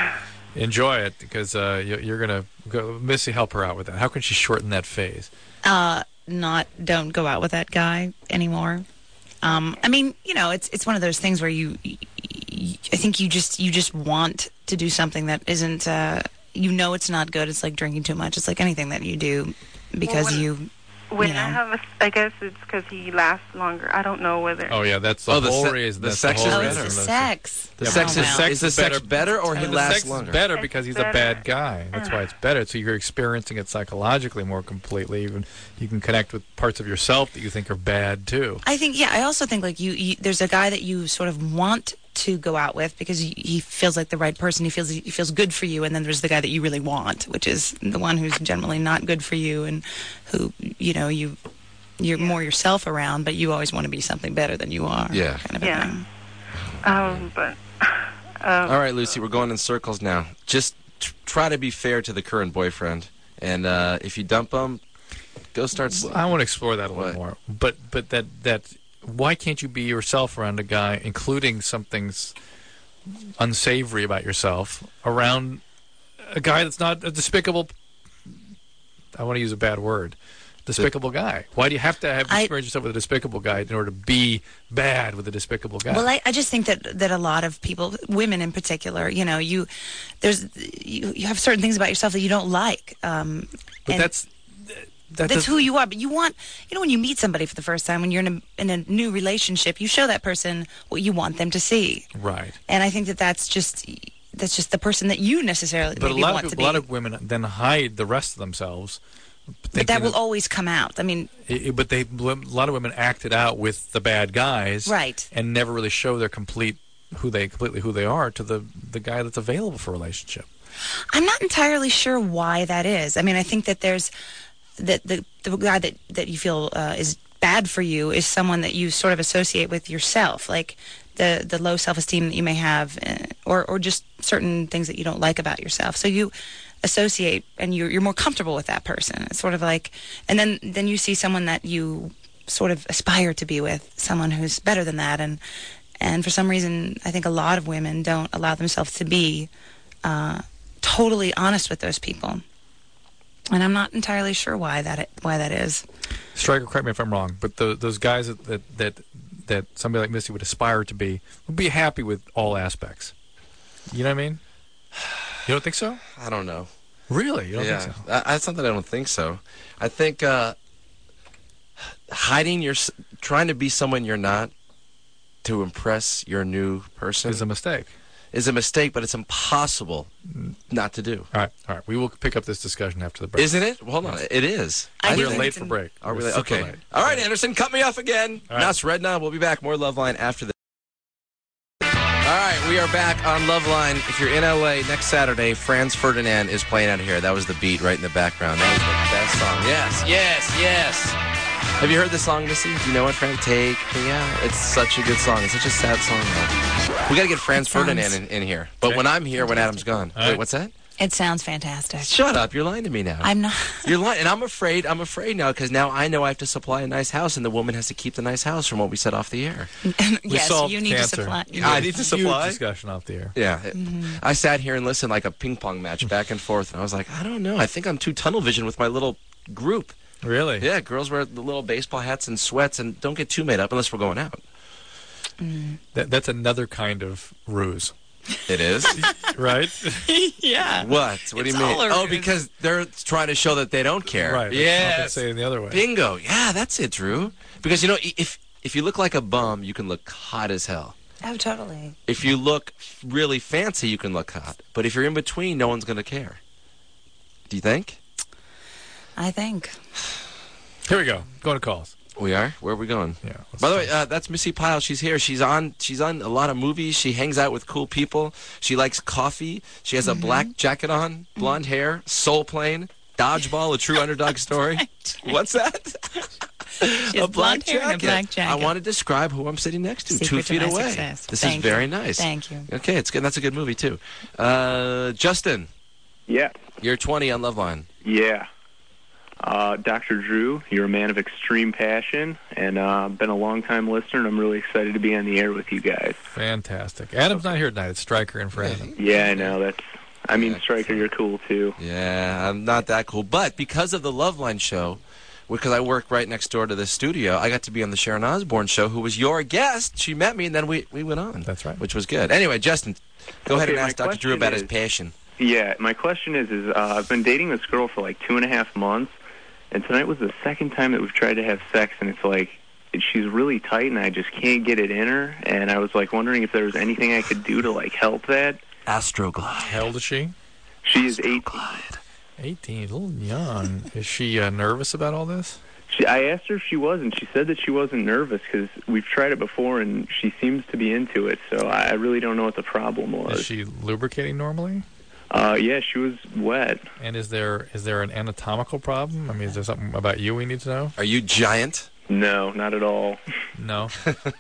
enjoy it because uh, you, you're gonna go. Missy, help her out with that. How can she shorten that phase? Uh. Not don't go out with that guy anymore. Um, I mean, you know, it's it's one of those things where you, you, you I think you just you just want to do something that isn't. Uh, you know, it's not good. It's like drinking too much. It's like anything that you do because well, when, you. When you know. I have, a, I guess it's because he lasts longer. I don't know whether. Oh yeah, that's the oh, whole the se- reason. The that's sex the is whole better. Oh, it's the sex. The yeah, sex oh, is wow. sex is the sex better, or he the lasts sex longer? Is better it's because he's better. a bad guy. That's why it's better. So you're experiencing it psychologically more completely. Even you can connect with parts of yourself that you think are bad too. I think yeah. I also think like you, you there's a guy that you sort of want to go out with because he, he feels like the right person. He feels he feels good for you, and then there's the guy that you really want, which is the one who's generally not good for you and who you know you. You're yeah. more yourself around, but you always want to be something better than you are. Yeah. Kind of a yeah. thing. Um, but. Um, All right, Lucy, we're going in circles now. Just t- try to be fair to the current boyfriend, and uh, if you dump him, go start. Sl- I want to explore that a what? little more. But but that that why can't you be yourself around a guy, including something's unsavory about yourself, around a guy that's not a despicable. I want to use a bad word. Despicable guy. Why do you have to have experience yourself with a despicable guy in order to be bad with a despicable guy? Well, I, I just think that that a lot of people, women in particular, you know, you there's you, you have certain things about yourself that you don't like. Um, but and that's that that's who you are. But you want, you know, when you meet somebody for the first time, when you're in a in a new relationship, you show that person what you want them to see. Right. And I think that that's just that's just the person that you necessarily but maybe a lot want of to people, be. a lot of women then hide the rest of themselves. But that will always come out. I mean, it, but they a lot of women acted out with the bad guys, right, and never really show their complete who they completely who they are to the the guy that's available for a relationship. I'm not entirely sure why that is. I mean, I think that there's that the the guy that that you feel uh, is bad for you is someone that you sort of associate with yourself, like the the low self-esteem that you may have, uh, or or just certain things that you don't like about yourself. So you associate, and you're you're more comfortable with that person. It's sort of like, and then then you see someone that you sort of aspire to be with, someone who's better than that, and and for some reason, I think a lot of women don't allow themselves to be uh, totally honest with those people. And I'm not entirely sure why that why that is. Stryker, correct me if I'm wrong, but the, those guys that, that that that somebody like Missy would aspire to be would be happy with all aspects. You know what I mean? You don't think so? I don't know. Really? You don't yeah, think so? I, it's not that I don't think so. I think uh, hiding your, trying to be someone you're not to impress your new person is a mistake. Is a mistake, but it's impossible not to do. All right, all right. We will pick up this discussion after the break. Isn't it? Well, hold on. It is. I We're late for break. Are we We're late? super Okay. late. All right, Anderson, cut me off again. All right. Now it's Redknapp. We'll be back. More Loveline after this. All right, we are back on Loveline. If you're in L A next Saturday, Franz Ferdinand is playing out here. That was the beat right in the background. That was the best song. Yes, yes, yes. Have you heard this song, Missy? Do you know it, Franz? Take me out. It's such a good song. It's such a sad song, though. We got to get Franz Ferdinand in, in here. But Okay. when I'm here, when Adam's gone. All Wait, right. what's that? It sounds fantastic. Shut up. You're lying to me now. I'm not. You're lying. And I'm afraid. I'm afraid now because now I know I have to supply a nice house, and the woman has to keep the nice house from what we said off the air. Yes, solved you need cancer. to supply. Yeah, I need to supply. Huge discussion off the air. Yeah. it- I sat here and listened like a ping pong match back and forth, and I was like, I don't know. I think I'm too tunnel vision with my little group. Really? Yeah, girls wear the little baseball hats and sweats, and don't get too made up unless we're going out. That, that's another kind of ruse, It is? right? Yeah. What? What do you It's mean? all a Oh, ruse. because they're trying to show that they don't care. Right. Yeah. Say it the other way. Bingo. Yeah, that's it, Drew. Because, you know, if if you look like a bum, you can look hot as hell. Oh, totally. If you look really fancy, you can look hot. But if you're in between, no one's going to care. Do you think? I think. Here we go. Going to calls. We are? Where are we going? Yeah. By the way, uh, that's Missy Pyle. She's here. She's on She's on a lot of movies. She hangs out with cool people. She likes coffee. She has a Mm-hmm. black jacket on, blonde hair, soul plane, dodgeball, a true underdog story. What's that? She has blonde hair and a black jacket. I want to describe who I'm sitting next to, Secret two to feet my away. success. This Thank is very you. nice. Thank you. Okay, it's good. That's a good movie, too. Uh, Justin, Yeah. you're twenty on Loveline. Yeah. Uh, Doctor Drew, you're a man of extreme passion, and uh, been a long-time listener, and I'm really excited to be on the air with you guys. Fantastic. Adam's not here tonight. It's Stryker in for Adam. Yeah, I know. That's. I mean, Yeah, Stryker, you're cool too. Yeah, I'm not that cool. But because of the Loveline show, because I work right next door to this studio, I got to be on the Sharon Osbourne show, who was your guest. She met me, and then we, we went on. That's right. Which was good. Anyway, Justin, go ahead Okay, and my ask Doctor Drew question about his is- passion. Yeah, my question is, is uh, I've been dating this girl for like two and a half months, and tonight was the second time that we've tried to have sex, and it's like she's really tight, and I just can't get it in her, and I was like wondering if there was anything I could do to like help that. Astroglide. How old is she? She is eighteen. eighteen. A little young. Is she uh, nervous about all this? She, I asked her if she was, and she said that she wasn't nervous because we've tried it before, and she seems to be into it. So I I really don't know what the problem was. Is she lubricating normally? Uh, yeah, she was wet. And is there is there an anatomical problem? I mean, is there something about you we need to know? Are you giant? No, not at all. No.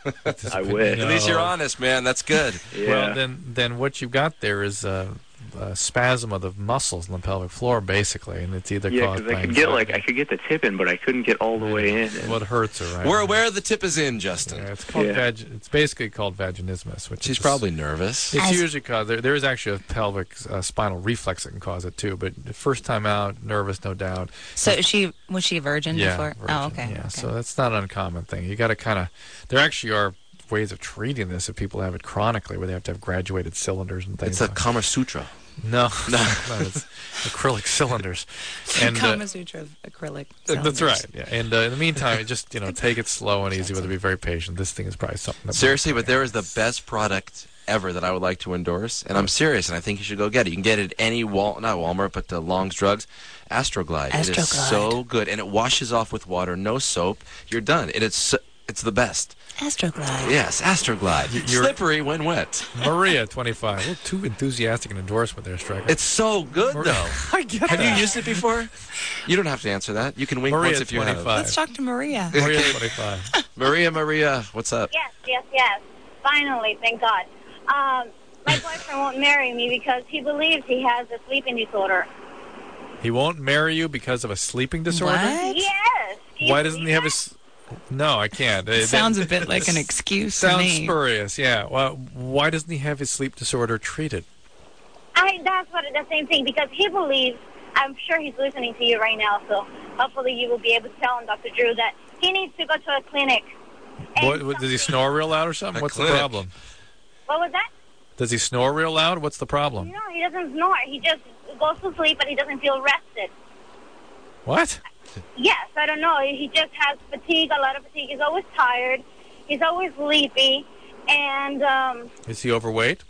I wish. No. At least you're honest, man. That's good. Yeah. Well, then then what you've got there is a, a spasm of the muscles in the pelvic floor, basically, and it's either Yeah, caused because by I could get like anxiety. I could get the tip in, but I couldn't get all the way in. And What hurts her, right? We're aware the tip is in, Justin. Yeah, it's called Yeah. vag. It's basically called vaginismus, which She's is probably nervous. It's As- usually caused. There, there is actually a pelvic uh, spinal reflex that can cause it too. But the first time out, nervous, no doubt. So is she was she a virgin yeah, before? virgin, Oh, okay. Yeah, okay. so that's not an uncommon thing. You got to kind of. There actually are ways of treating this if people have it chronically, where they have to have graduated cylinders and things. It's a like Kama Sutra. No, no, it's acrylic cylinders. And uh, Kama Sutra of acrylic. that's cylinders. right. Yeah, and uh, in the meantime, just you know, take it slow and easy. With it, be very patient. This thing is probably something. That Seriously, but there is the best product ever that I would like to endorse, and I'm serious, and I think you should go get it. You can get it at any Wal, not Walmart, but uh, Long's Drugs. Astroglide. It is Astroglide. so good, and it washes off with water, no soap. You're done. It is. So, It's the best. Astroglide. Yes, Astroglide. You're- Slippery when wet. Maria, twenty-five. A little too enthusiastic an endorsement there, Striker. It's so good, though. I get Have that. you used it before? You don't have to answer that. You can wink Maria, once if you twenty-five. have. Let's talk to Maria. Maria, twenty-five. Maria, Maria, what's up? Yes, yes, yes. Finally, thank God. Um, my boyfriend won't marry me because he believes he has a sleeping disorder. He won't marry you because of a sleeping disorder? What? Yes. Why doesn't he have a... S- no, I can't. It sounds a bit like an excuse to Sounds me. spurious, yeah. Well, why doesn't he have his sleep disorder treated? I. That's what the same thing because he believes. I'm sure he's listening to you right now, so hopefully you will be able to tell him, Doctor Drew, that he needs to go to a clinic. What, what, does he snore real loud or something? A What's clinic. the problem? What was that? Does he snore real loud? What's the problem? No, he doesn't snore. He just goes to sleep, but he doesn't feel rested. What? Yes, I don't know. He just has fatigue, a lot of fatigue. He's always tired. He's always sleepy. And, um, Is he overweight?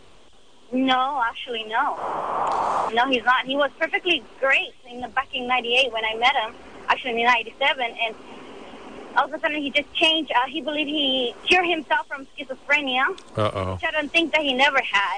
no, actually, no. No, he's not. He was perfectly great in the, back in ninety-eight when I met him, actually in ninety-seven. And all of a sudden, he just changed. Uh, he believed he cured himself from schizophrenia, Uh-oh. which I don't think that he never had.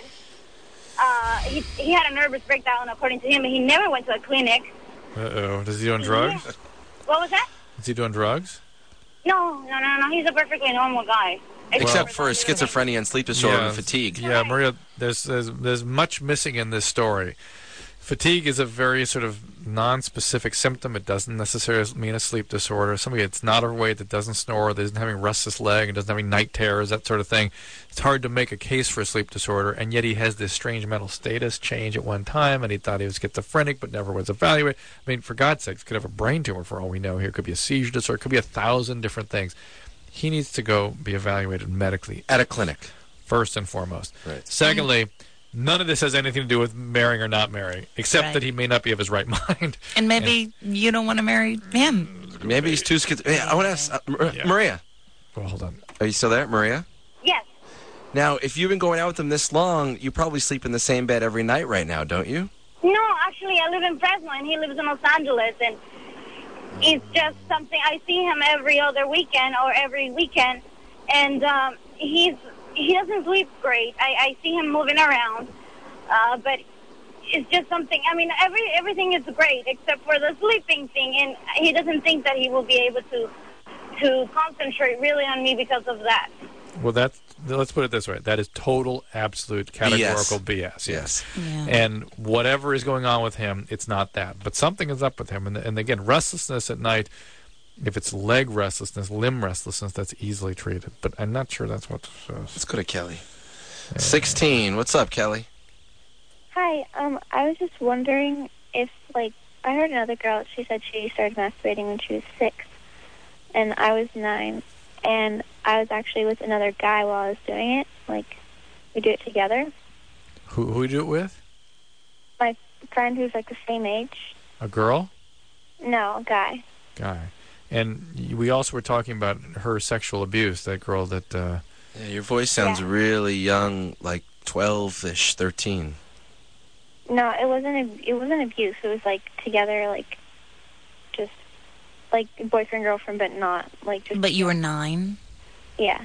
Uh, he, he had a nervous breakdown, according to him, and he never went to a clinic. Uh-oh. Is he doing drugs? What was that? Is he doing drugs? No, no, no, no. He's a perfectly normal guy. Except for schizophrenia and sleep disorder Yeah, and fatigue. Yeah, Maria, there's, there's there's much missing in this story. Fatigue is a very sort of non-specific symptom. It doesn't necessarily mean a sleep disorder. Somebody that's not overweight, that doesn't snore, that isn't having restless leg, and doesn't have any night terrors, that sort of thing. It's hard to make a case for a sleep disorder, and yet he has this strange mental status change at one time, and he thought he was schizophrenic, but never was evaluated. I mean, for God's sake, he could have a brain tumor for all we know here. It could be a seizure disorder. It could be a thousand different things. He needs to go be evaluated medically. At a clinic. First and foremost. Right. Secondly, none of this has anything to do with marrying or not marrying, except Right. that he may not be of his right mind. And maybe you don't want to marry him. Maybe he's too schizophrenic. I want to ask, uh, Mar- Yeah. Maria. Well, hold on. Are you still there, Maria? Yes. Now, if you've been going out with him this long, you probably sleep in the same bed every night right now, don't you? No, actually, I live in Fresno, and he lives in Los Angeles, and it's just something. I see him every other weekend or every weekend, and um, he's he doesn't sleep great. I, I see him moving around, uh, but it's just something. I mean, every everything is great except for the sleeping thing, and he doesn't think that he will be able to to concentrate really on me because of that. Well, that's, let's put it this way. That is total, absolute, categorical B S. Yes. Yeah. And whatever is going on with him, it's not that. But something is up with him. And, and again, restlessness at night, if it's leg restlessness, limb restlessness, that's easily treated. But I'm not sure that's what... Uh, Let's go to Kelly. sixteen. What's up, Kelly? Hi, um, I was just wondering if, like, I heard another girl, she said she started masturbating when she was six, and I was nine, and I was actually with another guy while I was doing it. Like, we do it together. who who you do it with? My friend who's, like, the same age. A girl? No, a guy. Guy. And we also were talking about her sexual abuse, that girl that... Uh, Yeah, your voice sounds Yeah. really young, like twelve-ish, thirteen. No, it wasn't, ab- it wasn't abuse. It was, like, together, like, just, like, boyfriend, girlfriend, but not, like, just... But you were nine? Yeah.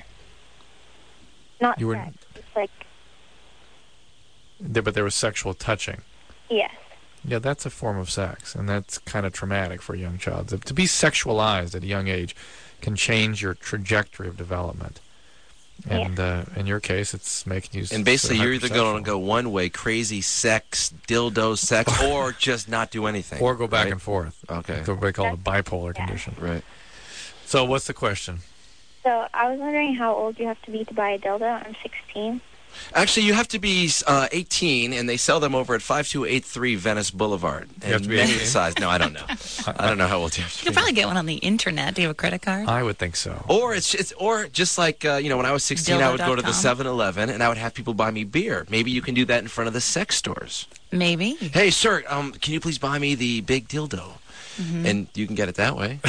Not You were- sex. It's like, there- but there was sexual touching. yes. Yeah, that's a form of sex, and that's kind of traumatic for a young child. To, to be sexualized at a young age can change your trajectory of development. And uh, in your case, it's making you... And basically, sort of you're either going to hypersexual. go one way, crazy sex, dildo sex, or just not do anything. Or go back right? and forth. Okay. That's what they call a bipolar condition. Right. So what's the question? So I was wondering how old you have to be to buy a dildo. I'm sixteen. Actually, you have to be uh, eighteen, and they sell them over at five two eight three Venice Boulevard. And You have to be many eighteen? size. No, I don't know. I don't know how old you have to You be. could probably get one on the internet. Do you have a credit card? I would think so. Or it's it's or just like uh, you know, when I was sixteen, I would go to the Dildo dot com. seven eleven and I would have people buy me beer. Maybe you can do that in front of the sex stores. Maybe. Hey, sir, um, can you please buy me the big dildo? Mhm. And you can get it that way.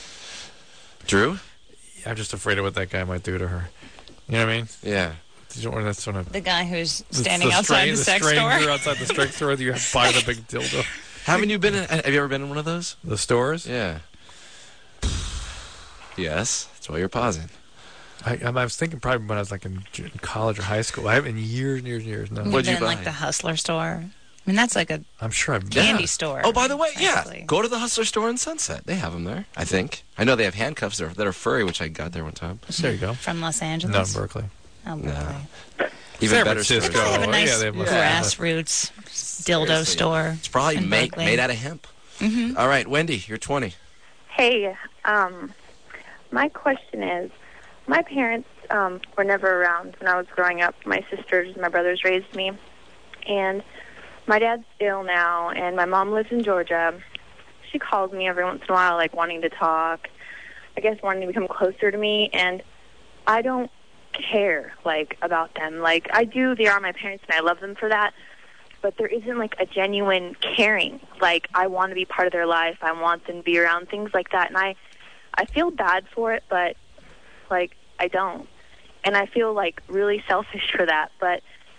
Drew? I'm just afraid of what that guy might do to her. You know what I mean? Yeah. You don't want that sort of... The guy who's the- standing the outside stra- the sex stranger store. outside the sex store that you have to buy the big dildo. Haven't you been in, have you ever been in one of those? The stores? Yeah. Yes, that's why you're pausing. I, I was thinking probably when I was like in, in college or high school. I haven't in years and years and years. No. You've What'd been you in buy? like the Hustler store. I mean, that's like a I'm sure I've candy Yeah. store. Oh, by the way, actually. yeah. Go to the Hustler store in Sunset. They have them there, I think. I know they have handcuffs that are, that are furry, which I got there one time. There you go. From Los No, Angeles. Berkeley. Oh, Berkeley. No. Even San better Francisco. stores. They have a Oh, nice yeah, they have most- grassroots dildo Seriously. store. It's probably in made, Berkeley. made out of hemp. Mhm. All right, Wendy, you're twenty. Hey, um, my question is, my parents um, were never around when I was growing up. My sisters and my brothers raised me, and my dad's ill now, and my mom lives in Georgia. She calls me every once in a while, like wanting to talk, I guess wanting to become closer to me, and I don't care, like, about them. Like, I do, they are my parents, and I love them for that, but there isn't, like, a genuine caring. Like, I want to be part of their life. I want them to be around, things like that, and I, I feel bad for it, but, like, I don't. And I feel, like, really selfish for that, but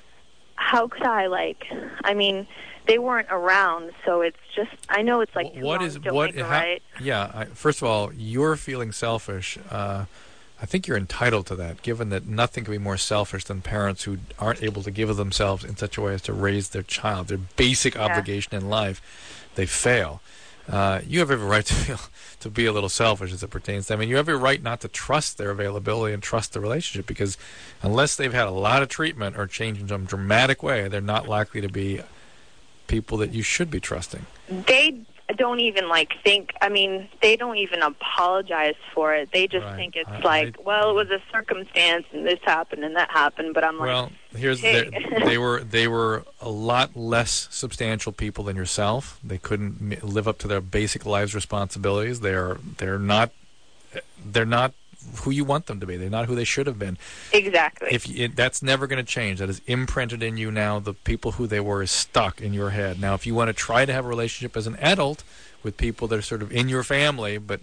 how could I, like, I mean, they weren't around, so it's just, I know it's like, what too is long, don't what? make it how- right. Yeah. I, first of all, you're feeling selfish. Uh, I think you're entitled to that, given that nothing can be more selfish than parents who aren't able to give of themselves in such a way as to raise their child. Their basic obligation in life, they fail. Uh, you have every right to feel to be a little selfish as it pertains to them. I mean, you have every right not to trust their availability and trust the relationship, because unless they've had a lot of treatment or changed in some dramatic way, they're not likely to be people that you should be trusting. They don't even, like, think, I mean, they don't even apologize for it. They just Right. think it's I- like, well, it was a circumstance, and this happened, and that happened, but I'm like, Well, here's hey. the, they were they were a lot less substantial people than yourself. They couldn't m- live up to their basic life's responsibilities. They are they're not they're not who you want them to be. They're not who they should have been. Exactly. If you, that's never going to change. That is imprinted in you now. The people who they were is stuck in your head. Now, if you want to try to have a relationship as an adult with people that are sort of in your family but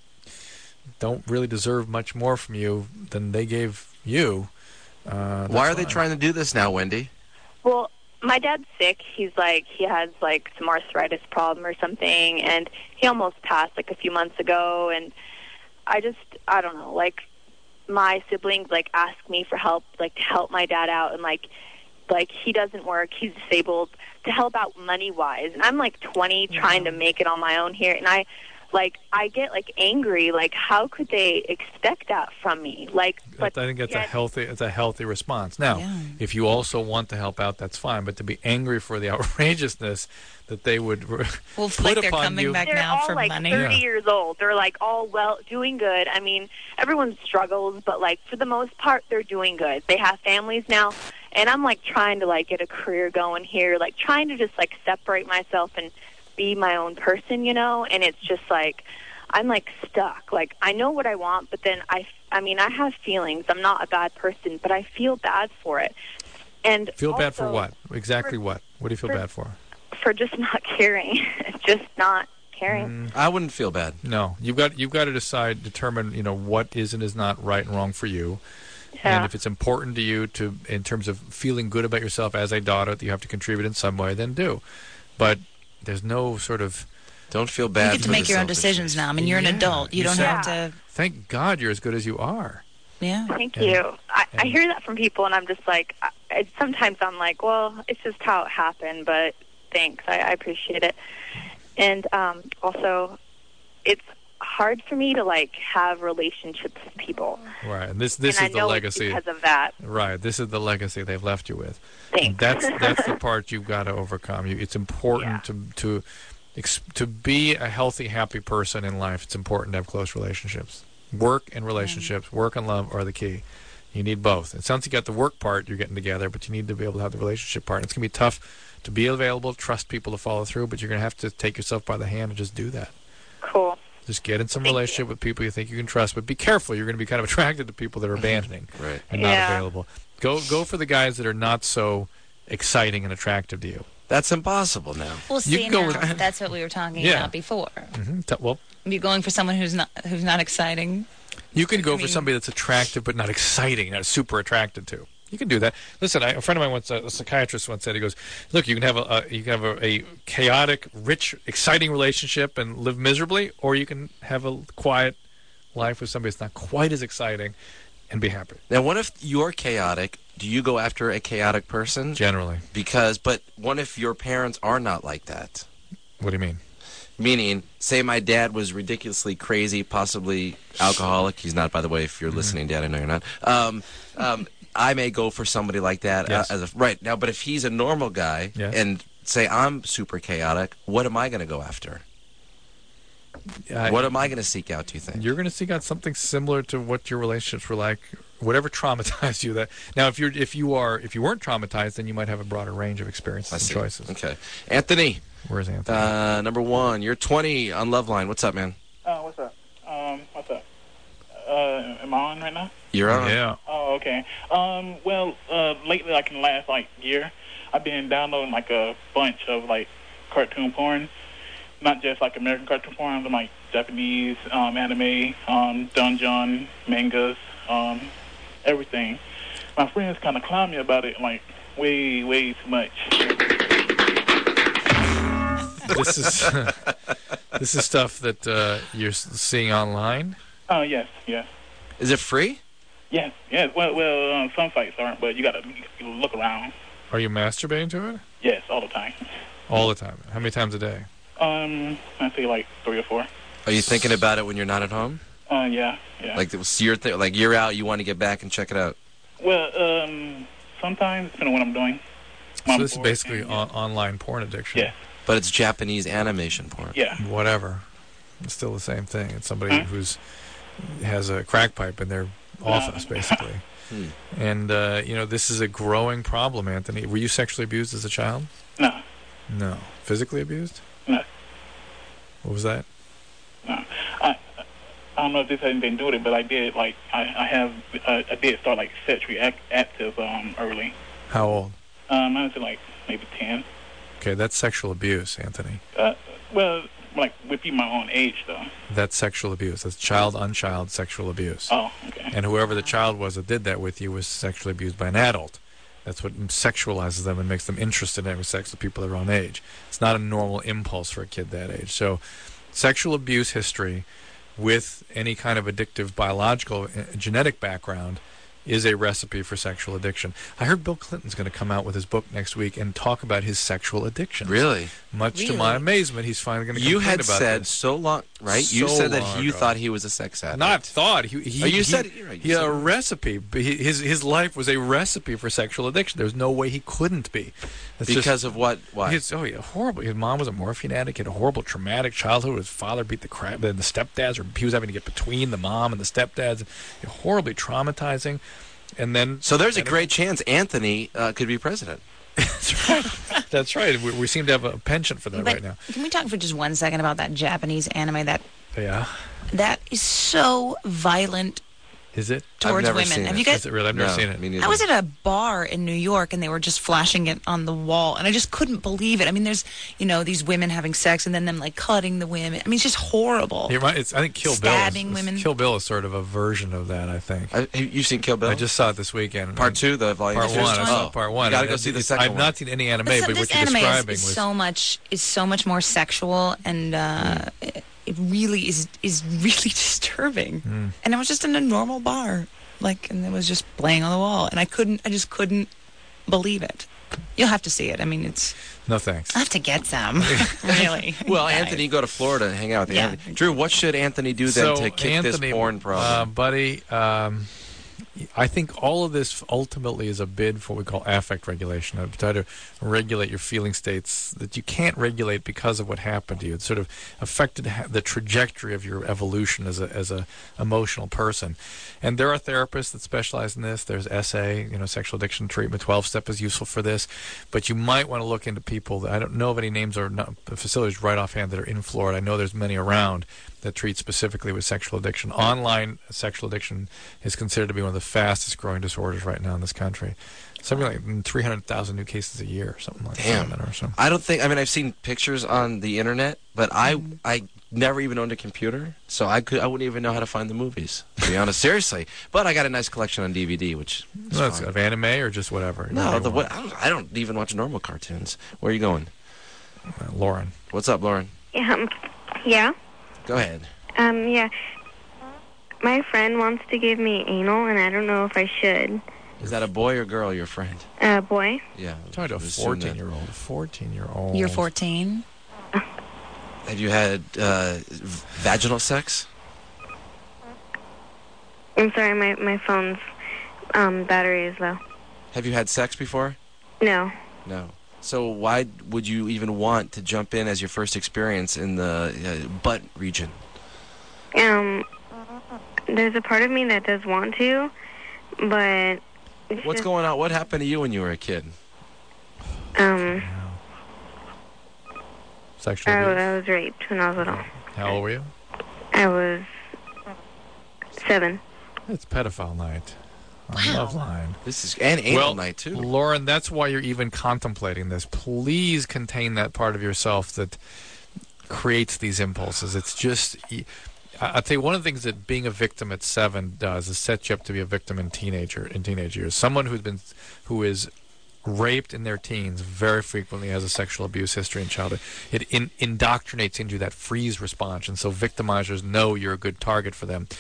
don't really deserve much more from you than they gave you. Uh, Why are that's they fine. trying to do this now, Wendy? Well, my dad's sick. He's like, he has like some arthritis problem or something, and he almost passed like a few months ago. And I just, I don't know, like my siblings like ask me for help, like to help my dad out, and like, like he doesn't work, he's disabled, to help out money wise. And I'm like twenty, trying to make it on my own here, and I. Like, I get, like, angry. Like, how could they expect that from me? Like, but I think that's a yet- healthy. It's a healthy response. Now, if you also want to help out, that's fine. But to be angry for the outrageousness that they would re- Well, put like they're upon coming you, back They're now all for like money. thirty Yeah. years old. They're like all well, doing good. I mean, everyone struggles, but like for the most part, they're doing good. They have families now, and I'm like trying to like get a career going here, like trying to just like separate myself and be my own person, you know. And it's just like I'm like stuck. Like I know what I want, but then I, I mean, I have feelings. I'm not a bad person, but I feel bad for it. And feel bad for also what? Exactly for- what? What do you feel for- bad for? For just not caring, just not caring. I wouldn't feel bad. No, you've got you've got to decide, determine, you know, what is and is not right and wrong for you. Yeah. And if it's important to you to, in terms of feeling good about yourself as a daughter, that you have to contribute in some way, then do. But there's no sort of don't feel You bad. get to make your own decisions now. I mean, you're an Yeah, adult. You, you don't said- have to. Thank God you're as good as you are. Yeah. Thank And- you. I, I hear that from people, and I'm just like, I, I, sometimes I'm like, well, it's just how it happened, but thanks. I, I appreciate it. And um, also, it's hard for me to, like, have relationships with people. Right. And this this and is I know the it's legacy. because of that. Right. This is the legacy they've left you with. Thanks. And that's that's the part you've got to overcome. You, it's important to to ex- to be a healthy, happy person in life. It's important to have close relationships. Work and relationships, work and love are the key. You need both. It sounds like you got the work part you're getting together, but you need to be able to have the relationship part. And it's going to be tough to be available, trust people to follow through, but you're going to have to take yourself by the hand and just do that. Cool. Just get in some relationship with people you think you can trust, but be careful. You're going to be kind of attracted to people that are abandoning right. and Yeah. not available. Go go for the guys that are not so exciting and attractive to you. That's impossible now. Well, You see, can go now, with- that's what we were talking Yeah. about before. Mm-hmm. T- well, You're going for someone who's not who's not exciting. you can go I for mean- somebody that's attractive but not exciting, not super attracted to. You can do that. Listen, I, a friend of mine once, a psychiatrist once said, he goes, "Look, you can have a, a you can have a, a chaotic, rich, exciting relationship and live miserably, or you can have a quiet, life with somebody that's not quite as exciting, and be happy. Now, what if you're chaotic? Do you go after a chaotic person? Generally. Because, but what if your parents are not like that? What do you mean? Meaning, say my dad was ridiculously crazy, possibly alcoholic. He's not, by the way, if you're mm-hmm. listening, Dad, I know you're not. Um, um, I may go for somebody like that. Yes. Uh, as a, right. Now, but if he's a normal guy yes. and say I'm super chaotic, what am I going to go after? I, what am I going to seek out, do you think? You're going to seek out something similar to what your relationships were like, whatever traumatized you. That now, if you're if you are if you weren't traumatized, then you might have a broader range of experiences I and see. choices. Okay, Anthony. Where's Anthony? Uh, number one. You're twenty on Loveline. What's up, man? Oh, what's up? Um, what's up? Uh, am I on right now? You're on. Yeah. Oh, okay. Um, well, uh, lately, like in the last like year, I've been downloading like a bunch of like cartoon porn. Not just like American cartoon porn, but like Japanese, um, anime, um, dungeon, mangas, um, everything. My friends kind of clown me about it, like way, way too much. This is this is stuff that uh, you're seeing online. Oh yes, yes. Is it free? Yes, yes. Well, well, um, some sites aren't, but you gotta look around. Are you masturbating to it? Yes, all the time. All the time. How many times a day? Um, I'd say like three or four. Are you thinking about it when you're not at home? Uh, yeah, yeah. Like so you're th- like you're out, you want to get back and check it out. Well, um, sometimes depending on what I'm doing. So this is basically on- online porn addiction. Yeah. But it's Japanese animation porn. Yeah. Whatever. It's still the same thing. It's somebody huh? who's has a crack pipe in their office, basically. hmm. And uh, you know, this is a growing problem, Anthony. Were you sexually abused as a child? No. No. Physically abused? No. What was that? No. I I don't know if this has anything to do with it, but I did like I I have uh, I did start like sexually act- active um early. How old? Um, I was like maybe ten. Okay, that's sexual abuse, Anthony. Uh, well, like with people my own age, though. That's sexual abuse. That's child-on-child sexual abuse. Oh, okay. And whoever the child was that did that with you was sexually abused by an adult. That's what sexualizes them and makes them interested in having sex with people their own age. It's not a normal impulse for a kid that age. So sexual abuse history with any kind of addictive biological uh, genetic background is a recipe for sexual addiction. I heard Bill Clinton's going to come out with his book next week and talk about his sexual addictions. Really? Much really? to my amazement, he's finally going to come You out had about said this. so long, right? So you said that you ago. thought he was a sex addict. Not thought. He, he, oh, you he, said it. You're right. You he had said a it. recipe. His, his life was a recipe for sexual addiction. There's no way he couldn't be. That's because just, of what? Why? His, oh, yeah, horrible. His mom was a morphine addict. He had a horrible, traumatic childhood. His father beat the crap. The, the stepdads, or he was having to get between the mom and the stepdads. Horribly traumatizing. And then, so there's a great chance Anthony uh, could be president. That's right. That's right. We, we seem to have a penchant for that but right now. Can we talk for just one second about that Japanese anime? That yeah, that is so violent. Is it? Towards I've never women. Seen Have it. you guys? Is it really? I've never no, seen it. Me neither. I was at a bar in New York, and they were just flashing it on the wall, and I just couldn't believe it. I mean, there's, you know, these women having sex, and then them like cutting the women. I mean, it's just horrible. It remi- it's, I think Kill Stabbing Bill. Is, women. Kill Bill is sort of a version of that. I think. I, you've seen Kill Bill? I just saw it this weekend. Part two, the volume. Part one. I saw Oh, part one. You gotta And go it- see the it's- second I've one. not seen any anime, But, but, so, what this you're anime describing is, is was so much is so much more sexual, and uh, it, it really is is really disturbing. Mm. And I was just in a normal bar, like, and it was just playing on the wall, and I couldn't, I just couldn't believe it. You'll have to see it. I mean, it's. No thanks. I have to get some. Really. Well, Guys. Anthony, go to Florida and hang out with Yeah. Anthony. Drew, what should Anthony do then so to kick Anthony, this porn problem? uh, buddy? Um, I think all of this ultimately is a bid for what we call affect regulation. To try to regulate your feeling states that you can't regulate because of what happened to you. It sort of affected ha- the trajectory of your evolution as a as a emotional person. And there are therapists that specialize in this. There's S A, you know, sexual addiction treatment. twelve step is useful for this. But you might want to look into people that I don't know of any names or not, facilities right offhand that are in Florida. I know there's many around that treat specifically with sexual addiction. Online sexual addiction is considered to be one of the fastest growing disorders right now in this country. Something like three hundred thousand new cases a year, something like Damn. that. Or so. I don't think. I mean, I've seen pictures on the internet, but I I never even owned a computer, so I could I wouldn't even know how to find the movies. To be honest, seriously. But I got a nice collection on D V D, which is No, it's fine. of anime or just whatever. No, Whatever the you what? want. I don't, I don't even watch normal cartoons. Where are you going? Uh, Lauren. What's up, Lauren? Um, yeah. Go ahead. Um, yeah. my friend wants to give me anal, and I don't know if I should. Is that a boy or girl, your friend? Uh, boy. Yeah. I'm talking to a fourteen-year-old. A fourteen-year-old. You're fourteen? Have you had uh, vaginal sex? I'm sorry, my, my phone's um, battery is low. Have you had sex before? No. No. So why would you even want to jump in as your first experience in the uh, butt region? Um, there's a part of me that does want to, but... it's What's just, going on? What happened to you when you were a kid? Um, Sexual I, abuse? I was raped when I was little. How old were you? I was seven. It's pedophile night. On Loveline. This is and anal well, night too. Lauren, that's why you're even contemplating this. Please contain that part of yourself that creates these impulses. It's just, I'll tell you, one of the things that being a victim at seven does is set you up to be a victim in teenager in teenage years. Someone who's been, who is raped in their teens very frequently has a sexual abuse history in childhood. It in, indoctrinates into that freeze response, and so victimizers know you're a good target for them.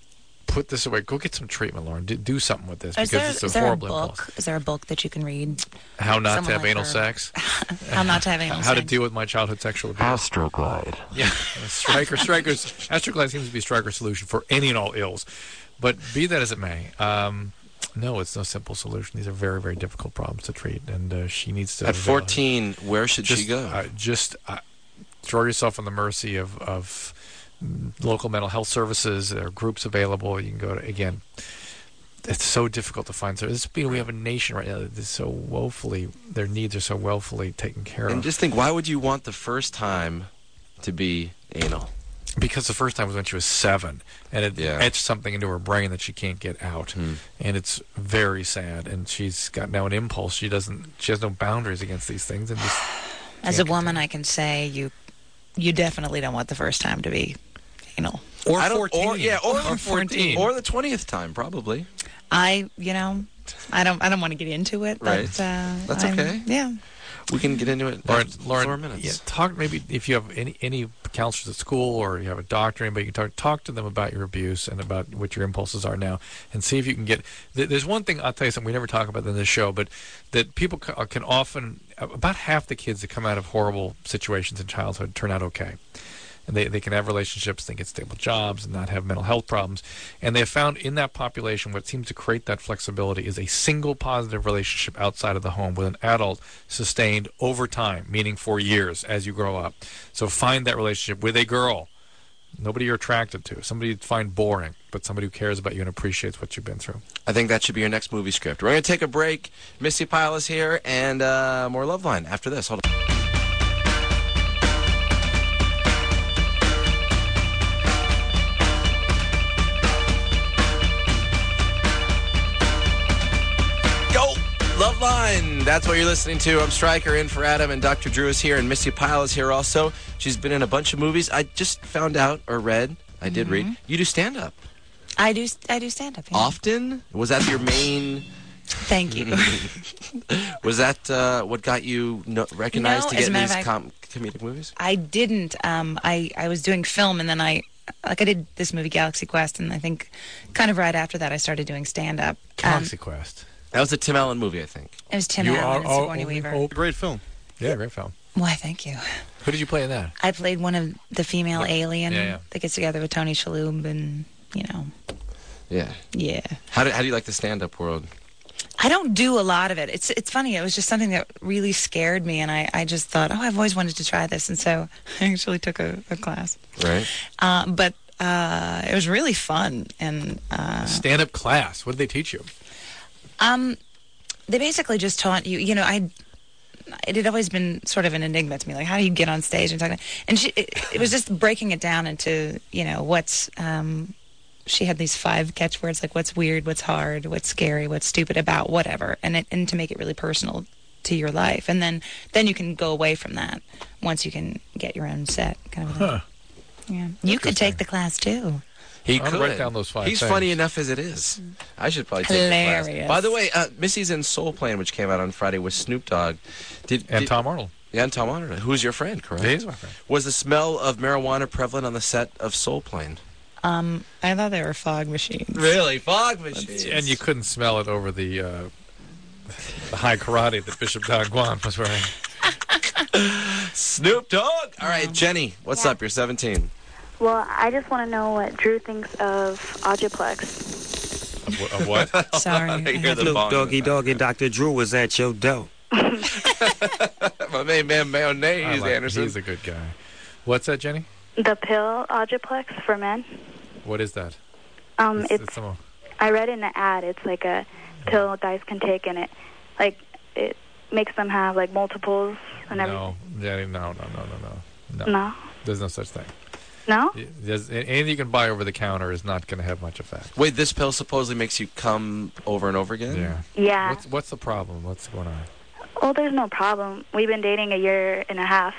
Put this away. Go get some treatment, Lauren. Do, do something with this Is because there, it's a is there horrible a book? impulse. Is there a book that you can read? How not Someone to have like anal her. sex? How not to have anal How sex. to deal with my childhood sexual abuse. Astroglide. Yeah, Stryker. Stryker's Astroglide seems to be Stryker's solution for any and all ills. But be that as it may, um, no, it's no simple solution. These are very, very difficult problems to treat, and uh, she needs to. At fourteen, where should just, she go? Uh, just uh, throw yourself on the mercy of, of local mental health services. There are groups available. You can go to, again, it's so difficult to find. So this, you know, we have a nation right now that is so woefully, their needs are so woefully taken care And of. just think, why would you want the first time to be anal? Because the first time was when she was seven, and it Yeah. etched something into her brain that she can't get out, Hmm. and it's very sad. And she's got now an impulse. She doesn't. She has no boundaries against these things, and just As a woman, I can say you, you definitely don't want the first time to be anal. Or I don't- fourteen. Or, yeah, or, Or fourteen. Or the twentieth time, probably. I, you know, I don't, I don't want to get into it, but Right. uh, That's I'm- okay. Yeah. We can get into it Lauren, in Lauren, four minutes. yeah, talk maybe if you have any any counselors at school or you have a doctor, anybody, you can talk talk to them about your abuse and about what your impulses are now, and see if you can get. Th- there's one thing I'll tell you something we never talk about in this show, but that people ca- can often about half the kids that come out of horrible situations in childhood turn out okay. And they, they can have relationships, they get stable jobs, and not have mental health problems. And they have found in that population what seems to create that flexibility is a single positive relationship outside of the home with an adult sustained over time, meaning for years as you grow up. So find that relationship with a girl, nobody you're attracted to, somebody you find boring, but somebody who cares about you and appreciates what you've been through. I think that should be your next movie script. We're going to take a break. Missy Pyle is here, and uh, more Loveline after this. Hold on. Loveline. That's what you're listening to. I'm Stryker in for Adam, and Doctor Drew is here, and Missy Pyle is here also. She's been in a bunch of movies. I just found out or read, I did Mm-hmm. read, you do stand-up. I do, I do stand up. Yeah. Often? Was that your main... Thank you. Was that uh, what got you no- recognized No, to as get a in matter these of fact- com- comedic movies? I didn't. Um, I, I was doing film, and then I, like, I did this movie, Galaxy Quest, and I think kind of right after that, I started doing stand-up. Galaxy Quest. That was a Tim Allen movie, I think. It was Tim You Allen are and our Sigourney only Weaver. hope. Great film. Yeah, great film. Why, thank you. Who did you play in that? I played one of the female alien Yeah, yeah. that gets together with Tony Shalhoub, and, you know, Yeah. yeah. How do, how do you like the stand-up world? I don't do a lot of it. It's it's funny. It was just something that really scared me, and I, I just thought, oh, I've always wanted to try this, and so I actually took a, a class. Right. Uh, but uh, it was really fun, and uh, Stand-up class. What did they teach you? um, they basically just taught you. You know, I it had always been sort of an enigma to me, like how do you get on stage and talk? And she, it, it was just breaking it down into, you know, what's. Um, she had these five catchwords, like what's weird, what's hard, what's scary, what's stupid about whatever, and it, and to make it really personal to your life, and then then you can go away from that once you can get your own set. Kind of. Huh. Yeah, you could take the class too. He I'm could. gonna write down those five He's things. funny enough as it is. I should probably take the Hilarious. class. By the way, uh, Missy's in Soul Plane, which came out on Friday with Snoop Dogg. Did, And did- Tom Arnold. Yeah, and Tom Arnold. Who's your friend, correct? He is my friend. Was the smell of marijuana prevalent on the set of Soul Plane? Um, I thought they were fog machines. Really? Fog machines. And you couldn't smell it over the uh, the high karate that Bishop Don Juan was wearing. Snoop Dogg. All right, Jenny, what's Yeah. up? You're seventeen. Well, I just want to know what Drew thinks of Ojiplex. Of, wh- of what? Sorry. I Hear had- the Snoop bong in Doggy the Dogg and Doctor Drew was at your door. back. My main man, I mayonnaise, like him. Anderson. He's a good guy. What's that, Jenny? The pill Ojiplex for men. What is that? Um, It's- it's. it's some- I read in the ad. It's like a pill guys can take, and it, like, it makes them have like multiples and everything. No, Jenny, no, no, no, no, no. No. There's no such thing. No? There's, anything you can buy over the counter is not going to have much effect. Wait, this pill supposedly makes you come over and over again? Yeah. Yeah. What's, what's the problem? What's going on? Oh, there's no problem. We've been dating a year and a half,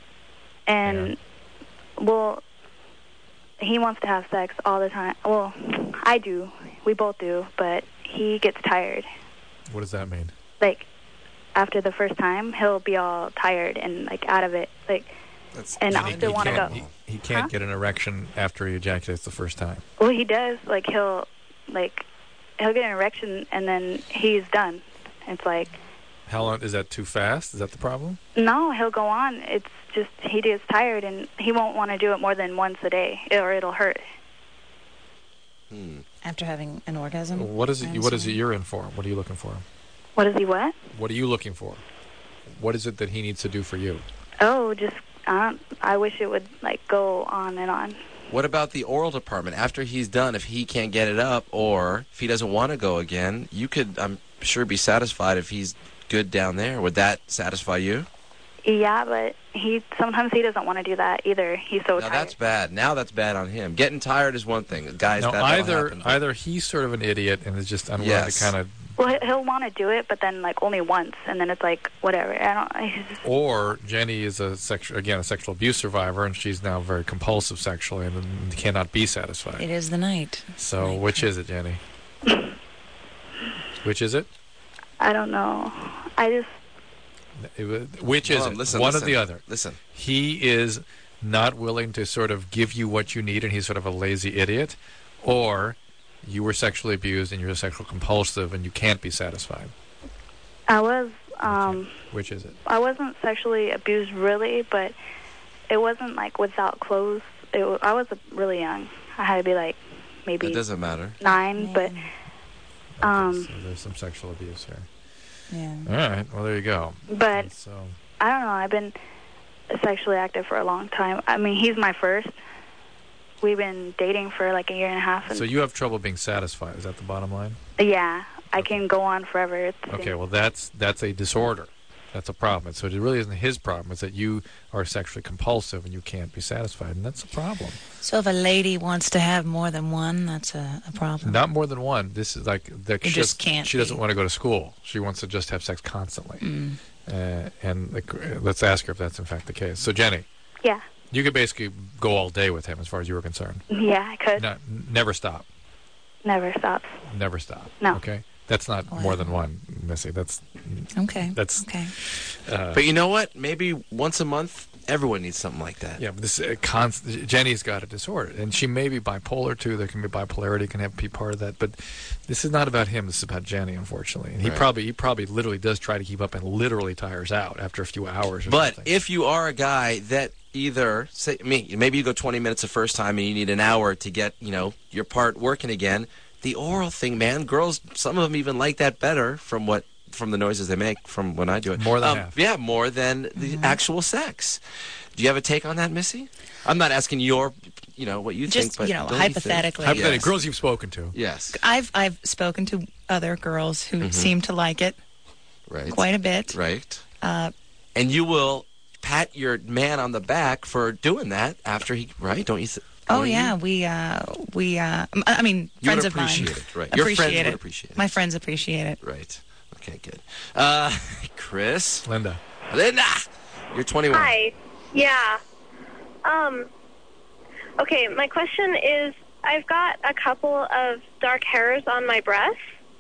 and well, he wants to have sex all the time. Well, I do. We both do, but he gets tired. What does that mean? Like after the first time, he'll be all tired and like out of it, like, That's, and And I he, still he want to can't, go. he, he can't Huh? get an erection after he ejaculates the first time. Well, he does. Like he'll, like, he'll get an erection and then he's done. It's like, How long is that? Too fast? Is that the problem? no, he'll go on. It's just he gets tired and he won't want to do it more than once a day, or it'll hurt. Hmm. After having an orgasm. What is I it? What is it understand. you're in for? What are you looking for? What is he? What? What are you looking for? What is it that he needs to do for you? Oh, just I don't, I wish it would like go on and on. What about the oral department? After he's done, if he can't get it up or if he doesn't want to go again, you could, I'm sure, be satisfied if he's good down there. Would that satisfy you? Yeah, but he sometimes he doesn't want to do that either. He's so Now tired. that's bad. Now that's bad on him. Getting tired is one thing. Guys, No, that that'll either happen, but- either he's sort of an idiot and is just unwilling Yes. to kind of, Well, he- he'll want to do it, but then like only once, and then it's like whatever. I don't. He's just, or Jenny is a sexual again a sexual abuse survivor and she's now very compulsive sexually and cannot be satisfied. It is the night. So which is it, Jenny? Which is it? I don't know. I just It wa- Which is Mom, it? listen, One listen, or the other. Listen. He is not willing to sort of give you what you need, and he's sort of a lazy idiot, or you were sexually abused and you're sexual compulsive and you can't be satisfied. I was um Which is it? I wasn't sexually abused really, but it wasn't like without clothes. It wa- I was really young. I had to be like maybe It doesn't matter. nine, but um So there's some sexual abuse here. Yeah. All right. Well, there you go. but So I don't know. I've been sexually active for a long time. I mean, he's my first. We've been dating for like a year and a half, and So you have trouble being satisfied. Is that the bottom line? yeah, I can go on forever. It's Okay. Well, that's that's a disorder. That's a problem. So it really isn't his problem. It's that you are sexually compulsive and you can't be satisfied, and that's a problem. So if a lady wants to have more than one, that's a, a problem. Not more than one. This is like that. You she just doesn't- can't She doesn't be. want to go to school. She wants to just have sex constantly. Mm. Uh, and like, uh, let's ask her if that's in fact the case. So Jenny, yeah, you could basically go all day with him, as far as you were concerned. yeah. I could No, n- never stop. never stop. Never stop. No. Okay. That's not more than one, Missy. That's Okay. That's okay. Uh, But you know what? Maybe once a month, everyone needs something like that. Yeah, but this uh, const- Jenny's got a disorder, and she may be bipolar too. There can be bipolarity, can have be part of that. But this is not about him. This is about Jenny, unfortunately. And he Right. probably he probably literally does try to keep up, and literally tires out after a few hours. Or But something. if you are a guy that either say me, maybe you go twenty minutes the first time and you need an hour to get you know your part working again. The oral thing, man, girls, some of them even like that better from what from the noises they make from when I do it. More than um, half. Yeah, more than the actual sex. Do you have a take on that, Missy? I'm not asking your, you know, what you Just, think, but you know, don't think- hypothetically. Hypothetically, Yes. girls you've spoken to. Yes. I've I've spoken to other girls who Mhm. seem to like it Right. quite a bit. Right. Uh, And you will pat your man on the back for doing that after he, right? Don't you? Th- oh don't you? yeah, we uh, we uh, m- I mean You would friends of mine appreciate it, right. Your friends appreciate would it. appreciate it. My friends appreciate it. Right. Okay, good. Uh, Chris. Linda. Linda! You're twenty-one. Hi. Yeah. Um. Okay, my question is, I've got a couple of dark hairs on my breast,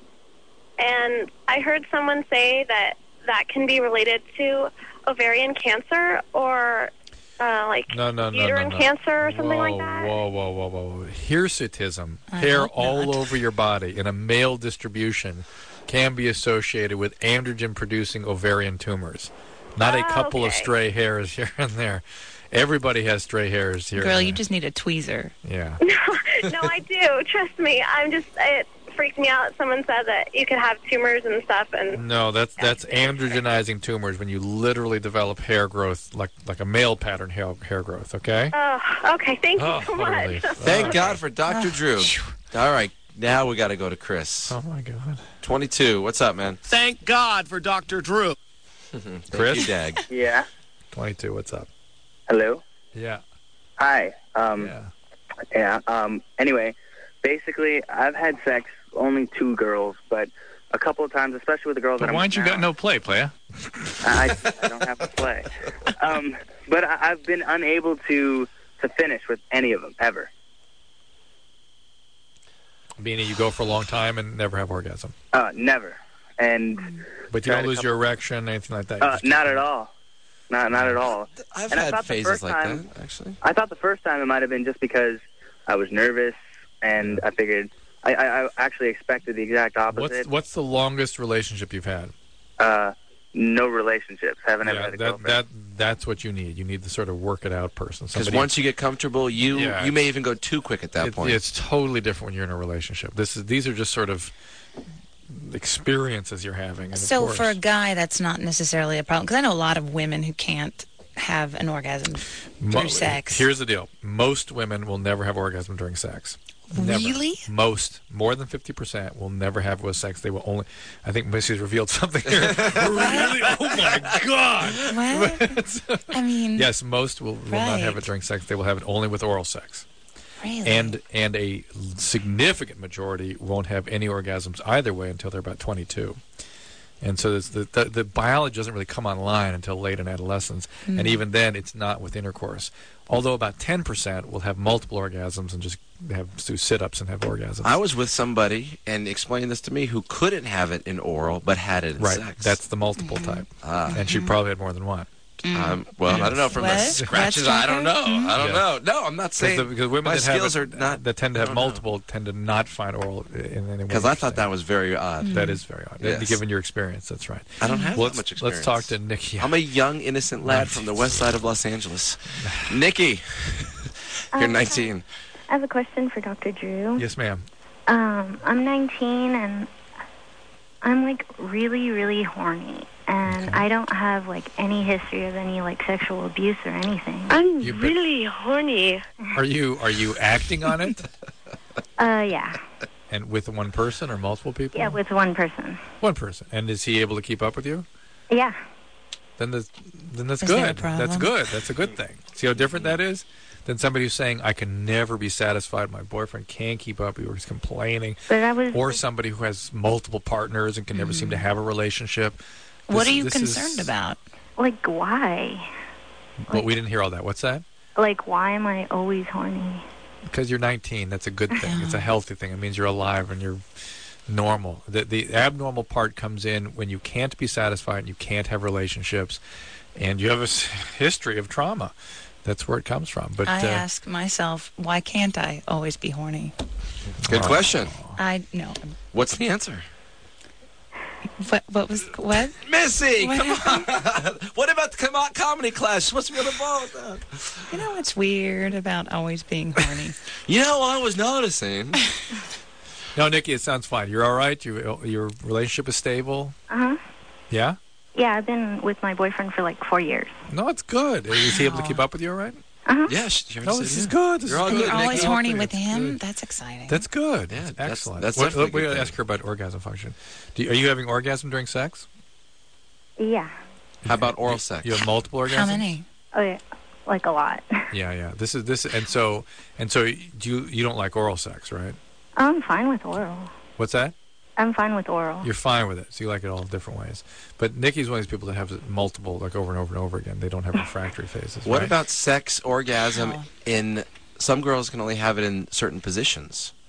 and I heard someone say that that can be related to ovarian cancer or uh, like No, no, no, uterine no, no. cancer or something whoa, like that? Whoa, whoa, whoa, whoa. Hirsutism, I hair hope all not. over your body in a male distribution, can be associated with androgen-producing ovarian tumors. Not a Oh, couple of okay. stray hairs here and there. Everybody has stray hairs here. Girl, and you there. just need a tweezer. Yeah. No, I do. Trust me. I'm just. It freaked me out. Someone said that you could have tumors and stuff, and No, that's that's androgenizing tumors when you literally develop hair growth like like a male pattern hair hair growth. Okay. oh, okay. Thank you Oh, so what a much. relief. Thank God for Doctor Drew. All right, now we got to go to Chris. Oh my God. twenty-two. What's up, man? Thank God for Doctor Drew. Thank Chris? you, Dag. Yeah. twenty-two. What's up? Hello. Yeah. Hi. Um, yeah. Yeah. Um. Anyway, basically, I've had sex only two girls, but a couple of times, especially with the girls But that I'm why with ain't you now, got no play, player? I, I don't have to play. Um. But I, I've been unable to to finish with any of them ever. Meaning you go for a long time and never have orgasm. Uh. Never. And. But you tried don't a lose couple- your erection, anything like that. You Uh. just- Not at all. Not not at all. I've and I had thought the phases first like time, that, actually. I thought the first time it might have been just because I was nervous, and I figured I, I, I actually expected the exact What's opposite. what's the longest relationship you've had? Uh, no relationships. Haven't ever Yeah, had a that girlfriend. that that's what you need. You need to sort of work it out person. Because Somebody- once you get comfortable, you Yeah, you may even go too quick at that it- point. It's totally different when you're in a relationship. This is these are just sort of experiences you're having. And of So course, for a guy, that's not necessarily a problem. Because I know a lot of women who can't have an orgasm Mo- through sex. Here's the deal: most women will never have orgasm during sex. Never. Really? Most, more than fifty percent, will never have with sex. They will only. I think Missy's revealed something here. Really? Oh my God! What? I mean, Yes, most will, will not have Right. it during sex. They will have it only with oral sex. Really? And and a significant majority won't have any orgasms either way until they're about twenty-two. And so it's the, the the biology doesn't really come online until late in adolescence, Mm. and even then it's not with intercourse. Although about ten percent will have multiple orgasms and just have do sit-ups and have orgasms. I was with somebody and explained this to me who couldn't have it in oral but had it in right. sex. That's the multiple type, Ah. and she probably had more than one. Um, well, I don't know. From the What? scratches, What, I don't know. Stalker? I don't Yeah. know. No, I'm not Because saying the- because women my that skills have are it, not. that tend to I have don't know. multiple tend to not find oral in any way. Because I thought that was very odd. That is very odd. Yes. Given your experience, that's right. I don't have Well, that let's, much experience. Let's talk to Nikki. I'm a young, innocent lad from the west side of Los Angeles. Nikki, you're Um, nineteen. I have a question for Doctor Drew. Yes, ma'am. Um, I'm nineteen and I'm like really, really horny, and I don't have like any history of any like sexual abuse or anything. I'm You bet- really horny. Are you are you acting on it? Uh, yeah, And with one person or multiple people? yeah, with one person. One person. And is he able to keep up with you? Yeah. Then that's, then that's Is there a good. That's problem? good. That's a good thing. See how different that is? Than somebody who's saying, I can never be satisfied. My boyfriend can't keep up. He was complaining. But I was. Or somebody who has multiple partners and can never seem to have a relationship. what This- are you this concerned is- about? Like, why? Well, we didn't hear all that. What's that? Like, why am I always horny? Because you're nineteen. That's a good thing. It's a healthy thing. It means you're alive and you're normal. The the abnormal part comes in when you can't be satisfied and you can't have relationships, and you have a s- history of trauma. That's where it comes from. But I uh, ask myself, why can't I always be horny? Good Oh. question. I no. What's the answer? What? What was what? Missy, What come on. What about the com- comedy class? What's going involved with that? You know what's weird about always being horny? You know, I was noticing. no, Nikki, it sounds fine. You're all right. You, your relationship is stable. Uh huh. Yeah. Yeah, I've been with my boyfriend for like four years. No, it's good. Is he able to keep up with you all right? Uh huh. Yeah, she already No, said this yeah. is good. This You're is all good. good. You're always Nikki. horny Good. with It's him. good. That's exciting. That's good. Yeah, That's that's- excellent. that's What- definitely a we good gotta thing. ask her about orgasm function. Do you, are you having orgasm during sex? Yeah. How about oral sex? You have multiple orgasms. How many? Oh yeah, like a lot. Yeah, yeah. This is this, and so and so. Do you you don't like oral sex, right? I'm fine with oral. What's that? I'm fine with oral. You're fine with it, so you like it all different ways. But Nikki's one of these people that have multiple, like over and over and over again. They don't have refractory phases. What right? about sex orgasm Oh. in some girls can only have it in certain positions?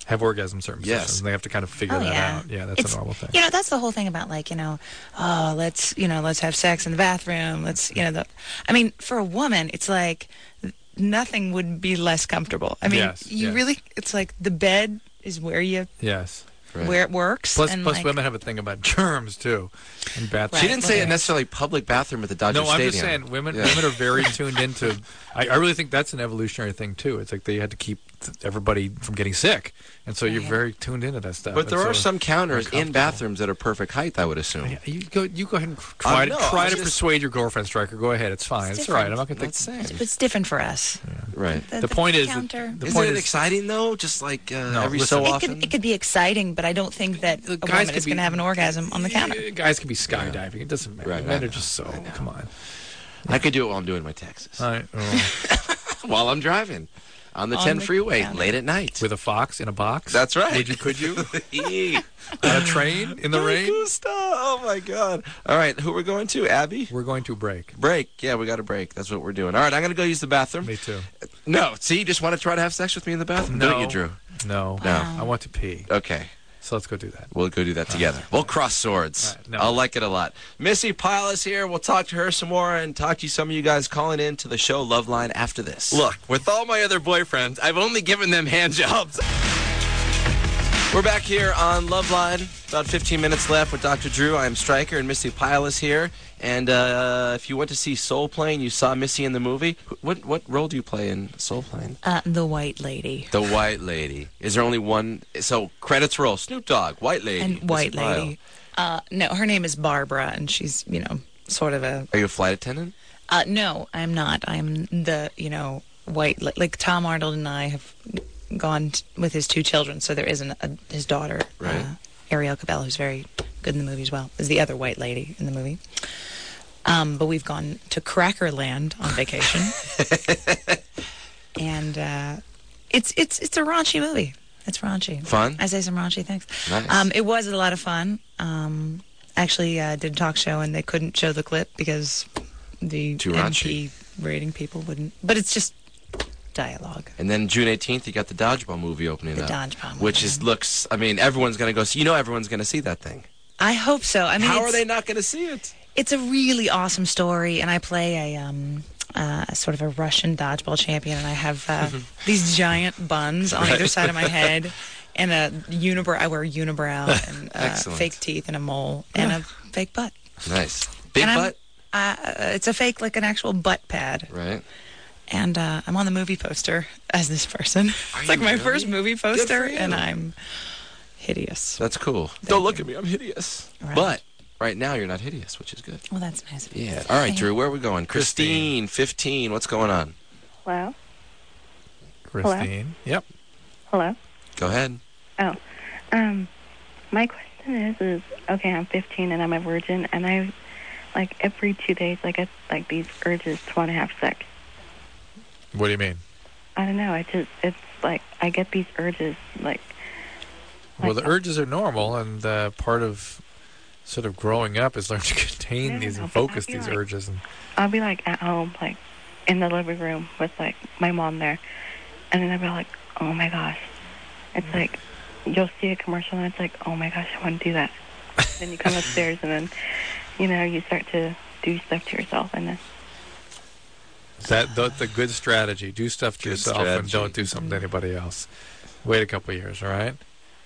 have orgasm in certain Yes. positions, and they have to kind of figure Oh, that yeah. out. Yeah, that's It's- a normal thing. You know, that's the whole thing about like, you know, oh, let's, you know, let's have sex in the bathroom. Let's, you know, the, I mean, for a woman, it's like nothing would be less comfortable. I mean, Yes, you yes. really, it's like the bed is where you, Yes. where it works. Plus, and plus like, women have a thing about germs too, in bathrooms. She didn't say a necessarily public bathroom at the Dodger No, I'm Stadium. just saying women. Yeah. Women are very tuned into. I, I really think that's an evolutionary thing too. It's like they had to keep th- everybody from getting sick, and so you're very tuned into that stuff. But there And are so some counters in uncomfortable. bathrooms that are perfect height, I would assume. Yeah, you go. You go ahead and try I to know, try I'm to just- persuade your girlfriend, Stryker. Go ahead. It's fine. It's, It's all right. I'm different. not going to That's take. saying. it's different for us. Right. The, The point is that- counter. the Isn't point it is- exciting though? Just like uh, No, every listen. so it often. could, it could be exciting, but I don't think that a guys woman could is be- going to have an orgasm on the counter. Uh, Guys can be skydiving. It doesn't matter. Right, Men I are just so. Come on. I could do it while I'm doing my taxes. All right. Oh. While I'm driving on the On ten the freeway counter. late at night. With a fox in a box. That's right. Would you? Could you? Eee. On a train in the rain. Gusta. Oh my God! All right, who we're going to? Abby. We're going to break. Break. Yeah, we got a break. That's what we're doing. All right, I'm gonna go use the bathroom. Me too. No, see, you just want to try to have sex with me in the bathroom, No. don't you, Drew? No. No. I want to pee. Okay. So let's go do that. We'll go do that together. We'll cross swords. All right, no. I'll like it a lot. Missy Pyle is here. We'll talk to her some more and talk to you, some of you guys calling in to the show Love Line after this. Look, with all my other boyfriends, I've only given them hand jobs. We're back here on Love Line. About fifteen minutes left with Doctor Drew. I'm Stryker, and Missy Pyle is here. And uh, if you went to see Soul Plane, you saw Missy in the movie. What what role do you play in Soul Plane? Uh, the white lady. The White Lady. Is there only one? So credits roll. Snoop Dogg, White Lady, And white Missy Pyle. lady. Uh, no, her name is Barbara, and she's, you know, sort of a... Are you a flight attendant? Uh, no, I'm not. I'm the, you know, white... Like, like Tom Arnold and I have gone t- with his two children, so there isn't a, his daughter, Right. uh, Ariel Cabell, who's very good in the movie as well, is the other white lady in the movie. Um, but we've gone to Crackerland on vacation. and uh, it's it's it's a raunchy movie. It's raunchy. Fun? I say some raunchy things. Nice. Um, it was a lot of fun. Um, actually, uh, did a talk show, and they couldn't show the clip because the Too M raunchy. P rating people wouldn't. But it's just dialogue. And then June eighteenth, you got the Dodgeball movie opening The up. Dodgeball movie. Which is looks, I mean, everyone's going to go see, you know everyone's going to see that thing. I hope so. I mean, How it's, are they not going to see it? It's a really awesome story, and I play a um, uh, sort of a Russian dodgeball champion, and I have uh, these giant buns on either side of my head, and a unibrow. I wear a unibrow and uh, Excellent. fake teeth and a mole and a fake butt. Nice. Big And I'm- butt? Uh, it's a fake, like an actual butt pad. Right. And uh, I'm on the movie poster as this person. It's like you my really? first movie poster, for you. and I'm hideous. That's cool. Don't look at me, I'm hideous. Right. But right now you're not hideous, which is good. Well, that's nice of you. Yeah. All right, Thank Drew, you. where are we going? Christine, fifteen, what's going on? Hello? Christine. Yep. Hello? Go ahead. Oh. Um, my question is, is, okay, I'm fifteen and I'm a virgin, and I, like, every two days, I get, like, these urges to want to have sex. What do you mean? I don't know, I just, it's like, I get these urges, like, Well, the urges are normal, and uh, part of sort of growing up is learning to contain No, these no, and but I focus feel these like- urges. And I'll be, like, at home, like, in the living room with, like, my mom there, and then I'll be like, oh, my gosh. It's like, you'll see a commercial, and it's like, oh, my gosh, I want to do that. Then you come upstairs, and then, you know, you start to do stuff to yourself, and then... that that's a good strategy. Do stuff to Good yourself and strategy. don't do something to anybody else. Wait a couple of years, all right?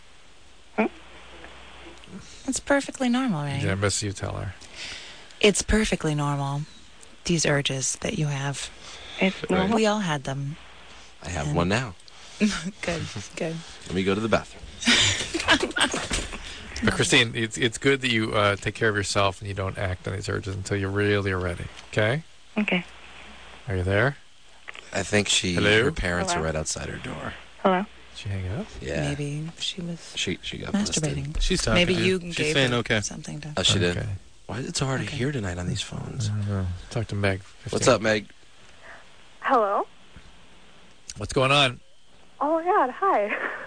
It's perfectly normal, right? Yeah, miss you tell her. It's perfectly normal, these urges that you have. It's normal? We all had them. I have one now. Good, good. Let me go to the bathroom. But Christine, it's it's good that you uh, take care of yourself and you don't act on these urges until you really are ready. Okay? Okay. Are you there? I think she, Hello? her parents Hello? are right outside her door. Hello? Did she hang up? Yeah. Maybe she was She she got masturbating. busted. She's talking Maybe to you you. She's gave saying her okay. something to... Oh, she did? Okay. Why is it so hard to hear tonight on these phones? I don't know. Talk to Meg. What's fifteen. up, Meg? Hello? What's going on? Oh my god, hi.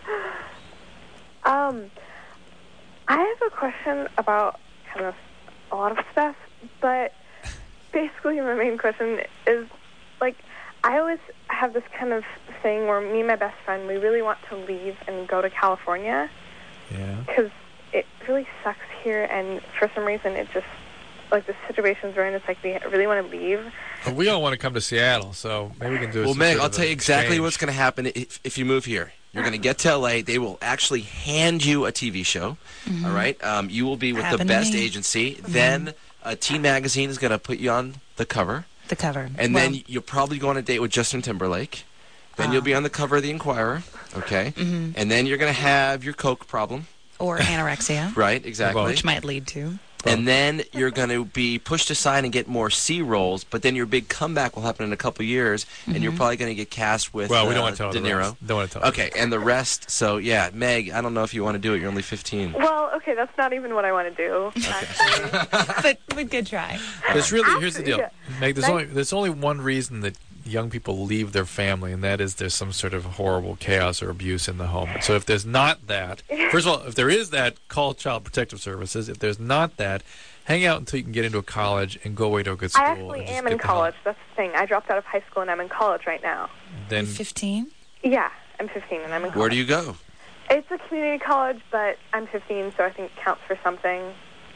um, I have a question about kind of a lot of stuff, but basically my main question is, like, I always have this kind of thing where me and my best friend, we really want to leave and go to California. Yeah. Because it really sucks here, and for some reason it just, like the situations we're in, it's like we really want to leave. Well, we all want to come to Seattle, so maybe we can do. Well, some Meg, sort I'll of tell you an exactly exchange. what's going to happen if, if you move here. You're going to get to L A. They will actually hand you a T V show. Mhm. All right. Um, you will be with Happened the to best me. agency. Mhm. Then uh, Teen Magazine is going to put you on the cover. The cover. And Well, then you'll probably go on a date with Justin Timberlake. Then Oh. you'll be on the cover of the Inquirer. Okay. Mhm. And then you're going to have your Coke problem. or anorexia. Right. Exactly. Which might lead to. And then you're going to be pushed aside and get more C roles, but then your big comeback will happen in a couple years, and you're Mhm. probably going to get cast with Well, we uh, don't want to tell De the Niro. rest. Don't want to tell. Okay, and the rest. So yeah, Meg, I don't know if you want to do it. You're only fifteen. Well, okay, that's not even what I want to do. Actually. but but good try. There's really here's the deal, yeah. Meg. There's Meg- only there's only one reason that young people leave their family, and that is there's some sort of horrible chaos or abuse in the home. So if there's not that, first of all, if there is that, call Child Protective Services. If there's not that, hang out until you can get into a college and go away to a good school. I actually and just am get in the hell- college. That's the thing. I dropped out of high school and I'm in college right now. Then fifteen? Yeah, I'm fifteen and I'm in college. Where do you go? It's a community college, but I'm fifteen, so I think it counts for something.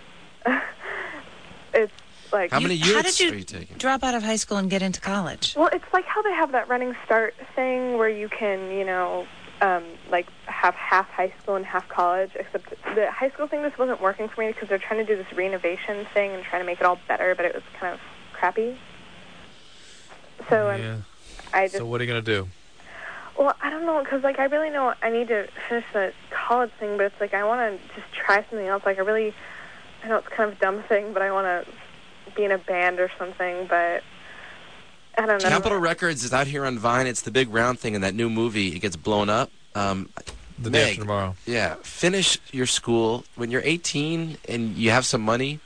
It's like... How many How units did you, are you taking? drop out of high school and get into college? Well, it's like how they have that running start thing where you can, you know, um, like have half high school and half college, except the high school thing just wasn't working for me because they're trying to do this renovation thing and trying to make it all better, but it was kind of crappy. So um, yeah. I just... So what are you gonna do? Well, I don't know, because, like, I really know I need to finish the college thing, but it's like I want to just try something else. Like, I really, I know it's kind of a dumb thing, but I want to be in a band or something, but I don't know. Capitol Records is out here on Vine. It's the big round thing in that new movie. It gets blown up. Um, The day Meg, after tomorrow. Yeah, finish your school. When you're eighteen and you have some money,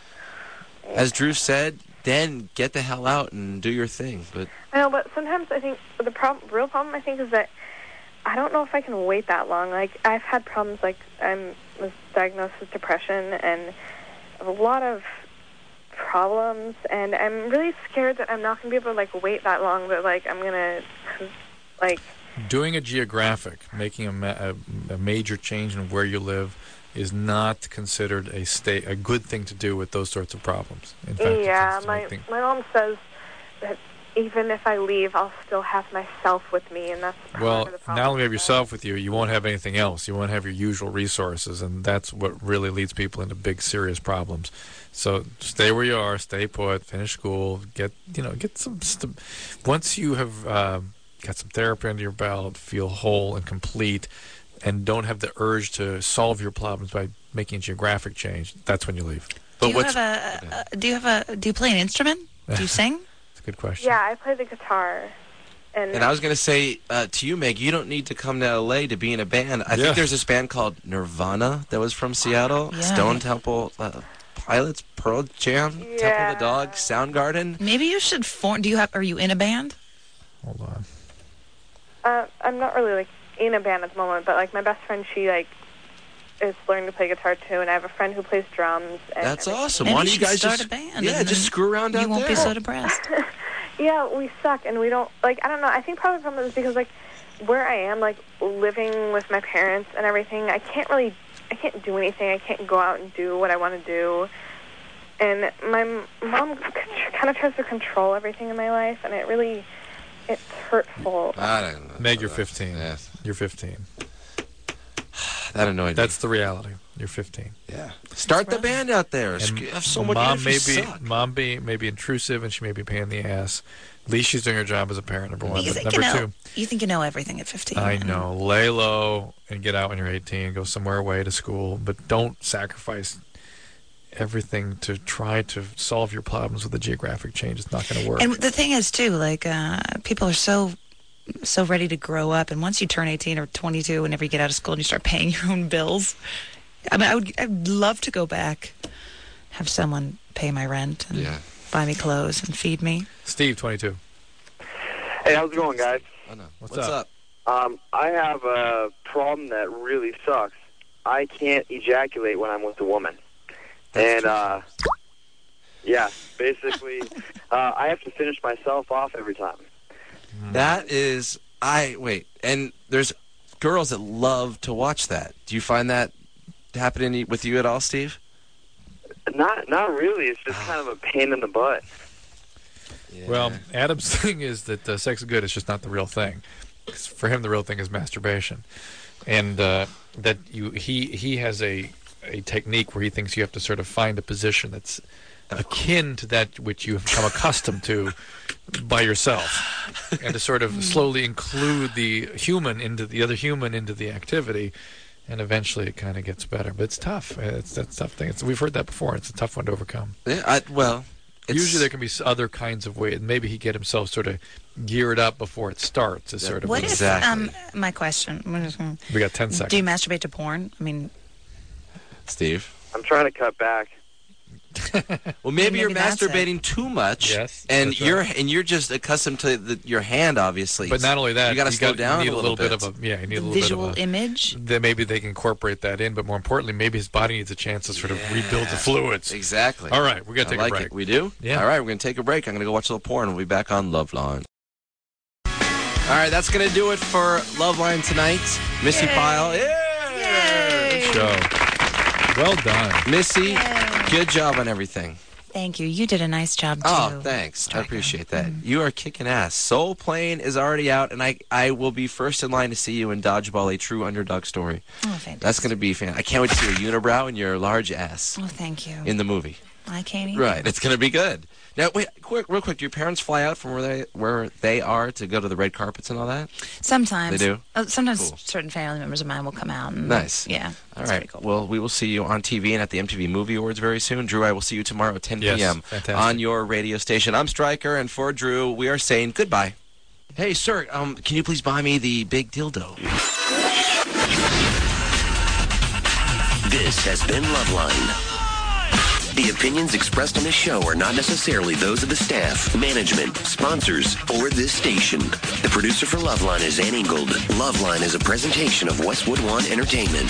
as Drew said, then get the hell out and do your thing. But I know, but sometimes I think the problem, real problem, I think, is that I don't know if I can wait that long. Like, I've had problems, like, I was diagnosed with depression and a lot of problems, and I'm really scared that I'm not going to be able to, like, wait that long, but, like, I'm going to, like... Doing a geographic, making a, ma- a, a major change in where you live, is not considered a state a good thing to do with those sorts of problems. In fact, it yeah, tends to my make things- my mom says that even if I leave, I'll still have myself with me, and that's part well, of the problem. not only have yourself with you, you won't have anything else. You won't have your usual resources, and that's what really leads people into big, serious problems. So stay where you are, stay put, finish school, get you know, get some. St- once you have uh, got some therapy under your belt, feel whole and complete, and don't have the urge to solve your problems by making a geographic change, that's when you leave. Do you have a, a? Do you have a? Do you play an instrument? Do you sing? That's a good question. Yeah, I play the guitar. And, And I was going to say uh, to you, Meg, you don't need to come to L A to be in a band. I Yeah. think there's this band called Nirvana that was from Seattle. Yeah. Stone Temple uh, Pilots, Pearl Jam, Temple Yeah. of the Dog, Soundgarden. Maybe you should form. Do you have? Are you in a band? Hold on. Uh, I'm not really, like, in a band at the moment, but, like, my best friend, she, like, is learning to play guitar, too, and I have a friend who plays drums. And That's everything. awesome. Maybe Why you don't you should guys start just a band? yeah, and just then screw around out You won't there? be so depressed. Yeah, we suck, and we don't, like, I don't know. I think part of the problem is because, like, where I am, like, living with my parents and everything, I can't really, I can't do anything. I can't go out and do what I want to do. And my m- mom kind of tries to control everything in my life, and it really, it's hurtful. I don't know. Meg, you're fifteen. Yes. You're fifteen. That annoyed That's the reality. You're fifteen. me. Yeah. Start the band out there. And Sc- have so much mom may energy be suck. mom be may be intrusive, and she may be a pain in the ass. At least she's doing her job as a parent. Number one. You But think number you know? two, You think you know everything at fifteen? I know. Lay low and get out when you're eighteen. Go somewhere away to school, but don't sacrifice everything to try to solve your problems with a geographic change. It's not going to work. And the thing is, too, like uh, people are so so ready to grow up, and once you turn eighteen or twenty-two, whenever you get out of school and you start paying your own bills, I mean, I would I'd love to go back, have someone pay my rent and Yeah. buy me clothes and feed me. Steve, twenty-two. Hey, how's it going, guys? Oh, no. What's, What's up? up? Um, I have a problem that really sucks. I can't ejaculate when I'm with a woman. and, uh, yeah, basically, uh, I have to finish myself off every time. That is I wait, and there's girls that love to watch that. Do you find that happening with you at all, Steve? Not, not really. It's just kind of a pain in the butt. Yeah. Well, Adam's thing is that uh, sex is good. It's just not the real thing. 'Cause for him, the real thing is masturbation, and uh, that you he he has a a technique where he thinks you have to sort of find a position that's akin to that which you have become accustomed to by yourself, and to sort of slowly include the human into the other human into the activity, and eventually it kind of gets better. But it's tough. It's that's a tough thing. It's, we've heard that before. It's a tough one to overcome. Yeah, I, well, it's, usually there can be other kinds of ways. Maybe he get himself sort of geared up before it starts. Is sort of What exactly. if, um, my question, we got ten seconds. do you masturbate to porn? I mean, Steve? I'm trying to cut back. Well, maybe, Maybe you're that's masturbating too much. Yes, and that's you're right. and you're just accustomed to the, your hand, obviously. But not only that, you got to slow got, down you need a little, bit. bit. of a yeah, you need the a little visual bit of a, image? Then maybe they can incorporate that in. But more importantly, maybe his body needs a chance to sort of rebuild the fluids. Exactly. All right, we're gonna take I like a break. It. We do? Yeah. All right, we're gonna take a break. I'm gonna go watch a little porn. We'll be back on Loveline. All right, that's gonna do it for Loveline tonight. Missy Yay. Pyle. Yeah. Yay. Good show. Well done, Missy. Yay. Good job on everything. Thank you. You did a nice job, too. Oh, thanks. I appreciate that. You are kicking ass. Soul Plane is already out, and I, I will be first in line to see you in Dodgeball, a true underdog story. Oh, fantastic. That's going to be fan. I can't wait to see your unibrow and your large ass Oh, thank you. in the movie. I can't either. Right. It's going to be good. Now, wait, quick, real quick. Do your parents fly out from where they where they are to go to the red carpets and all that? Sometimes. They do? Uh, sometimes Cool. certain family members of mine will come out. And, Nice. Yeah. All it's right. pretty cool. Well, we will see you on T V and at the M T V Movie Awards very soon. Drew, I will see you tomorrow at ten Yes, p.m. fantastic. on your radio station. I'm Stryker, and for Drew, we are saying goodbye. Hey, sir, um, can you please buy me the big dildo? This has been Loveline. The opinions expressed on this show are not necessarily those of the staff, management, sponsors, or this station. The producer for Loveline is Ann Ingold. Loveline is a presentation of Westwood One Entertainment.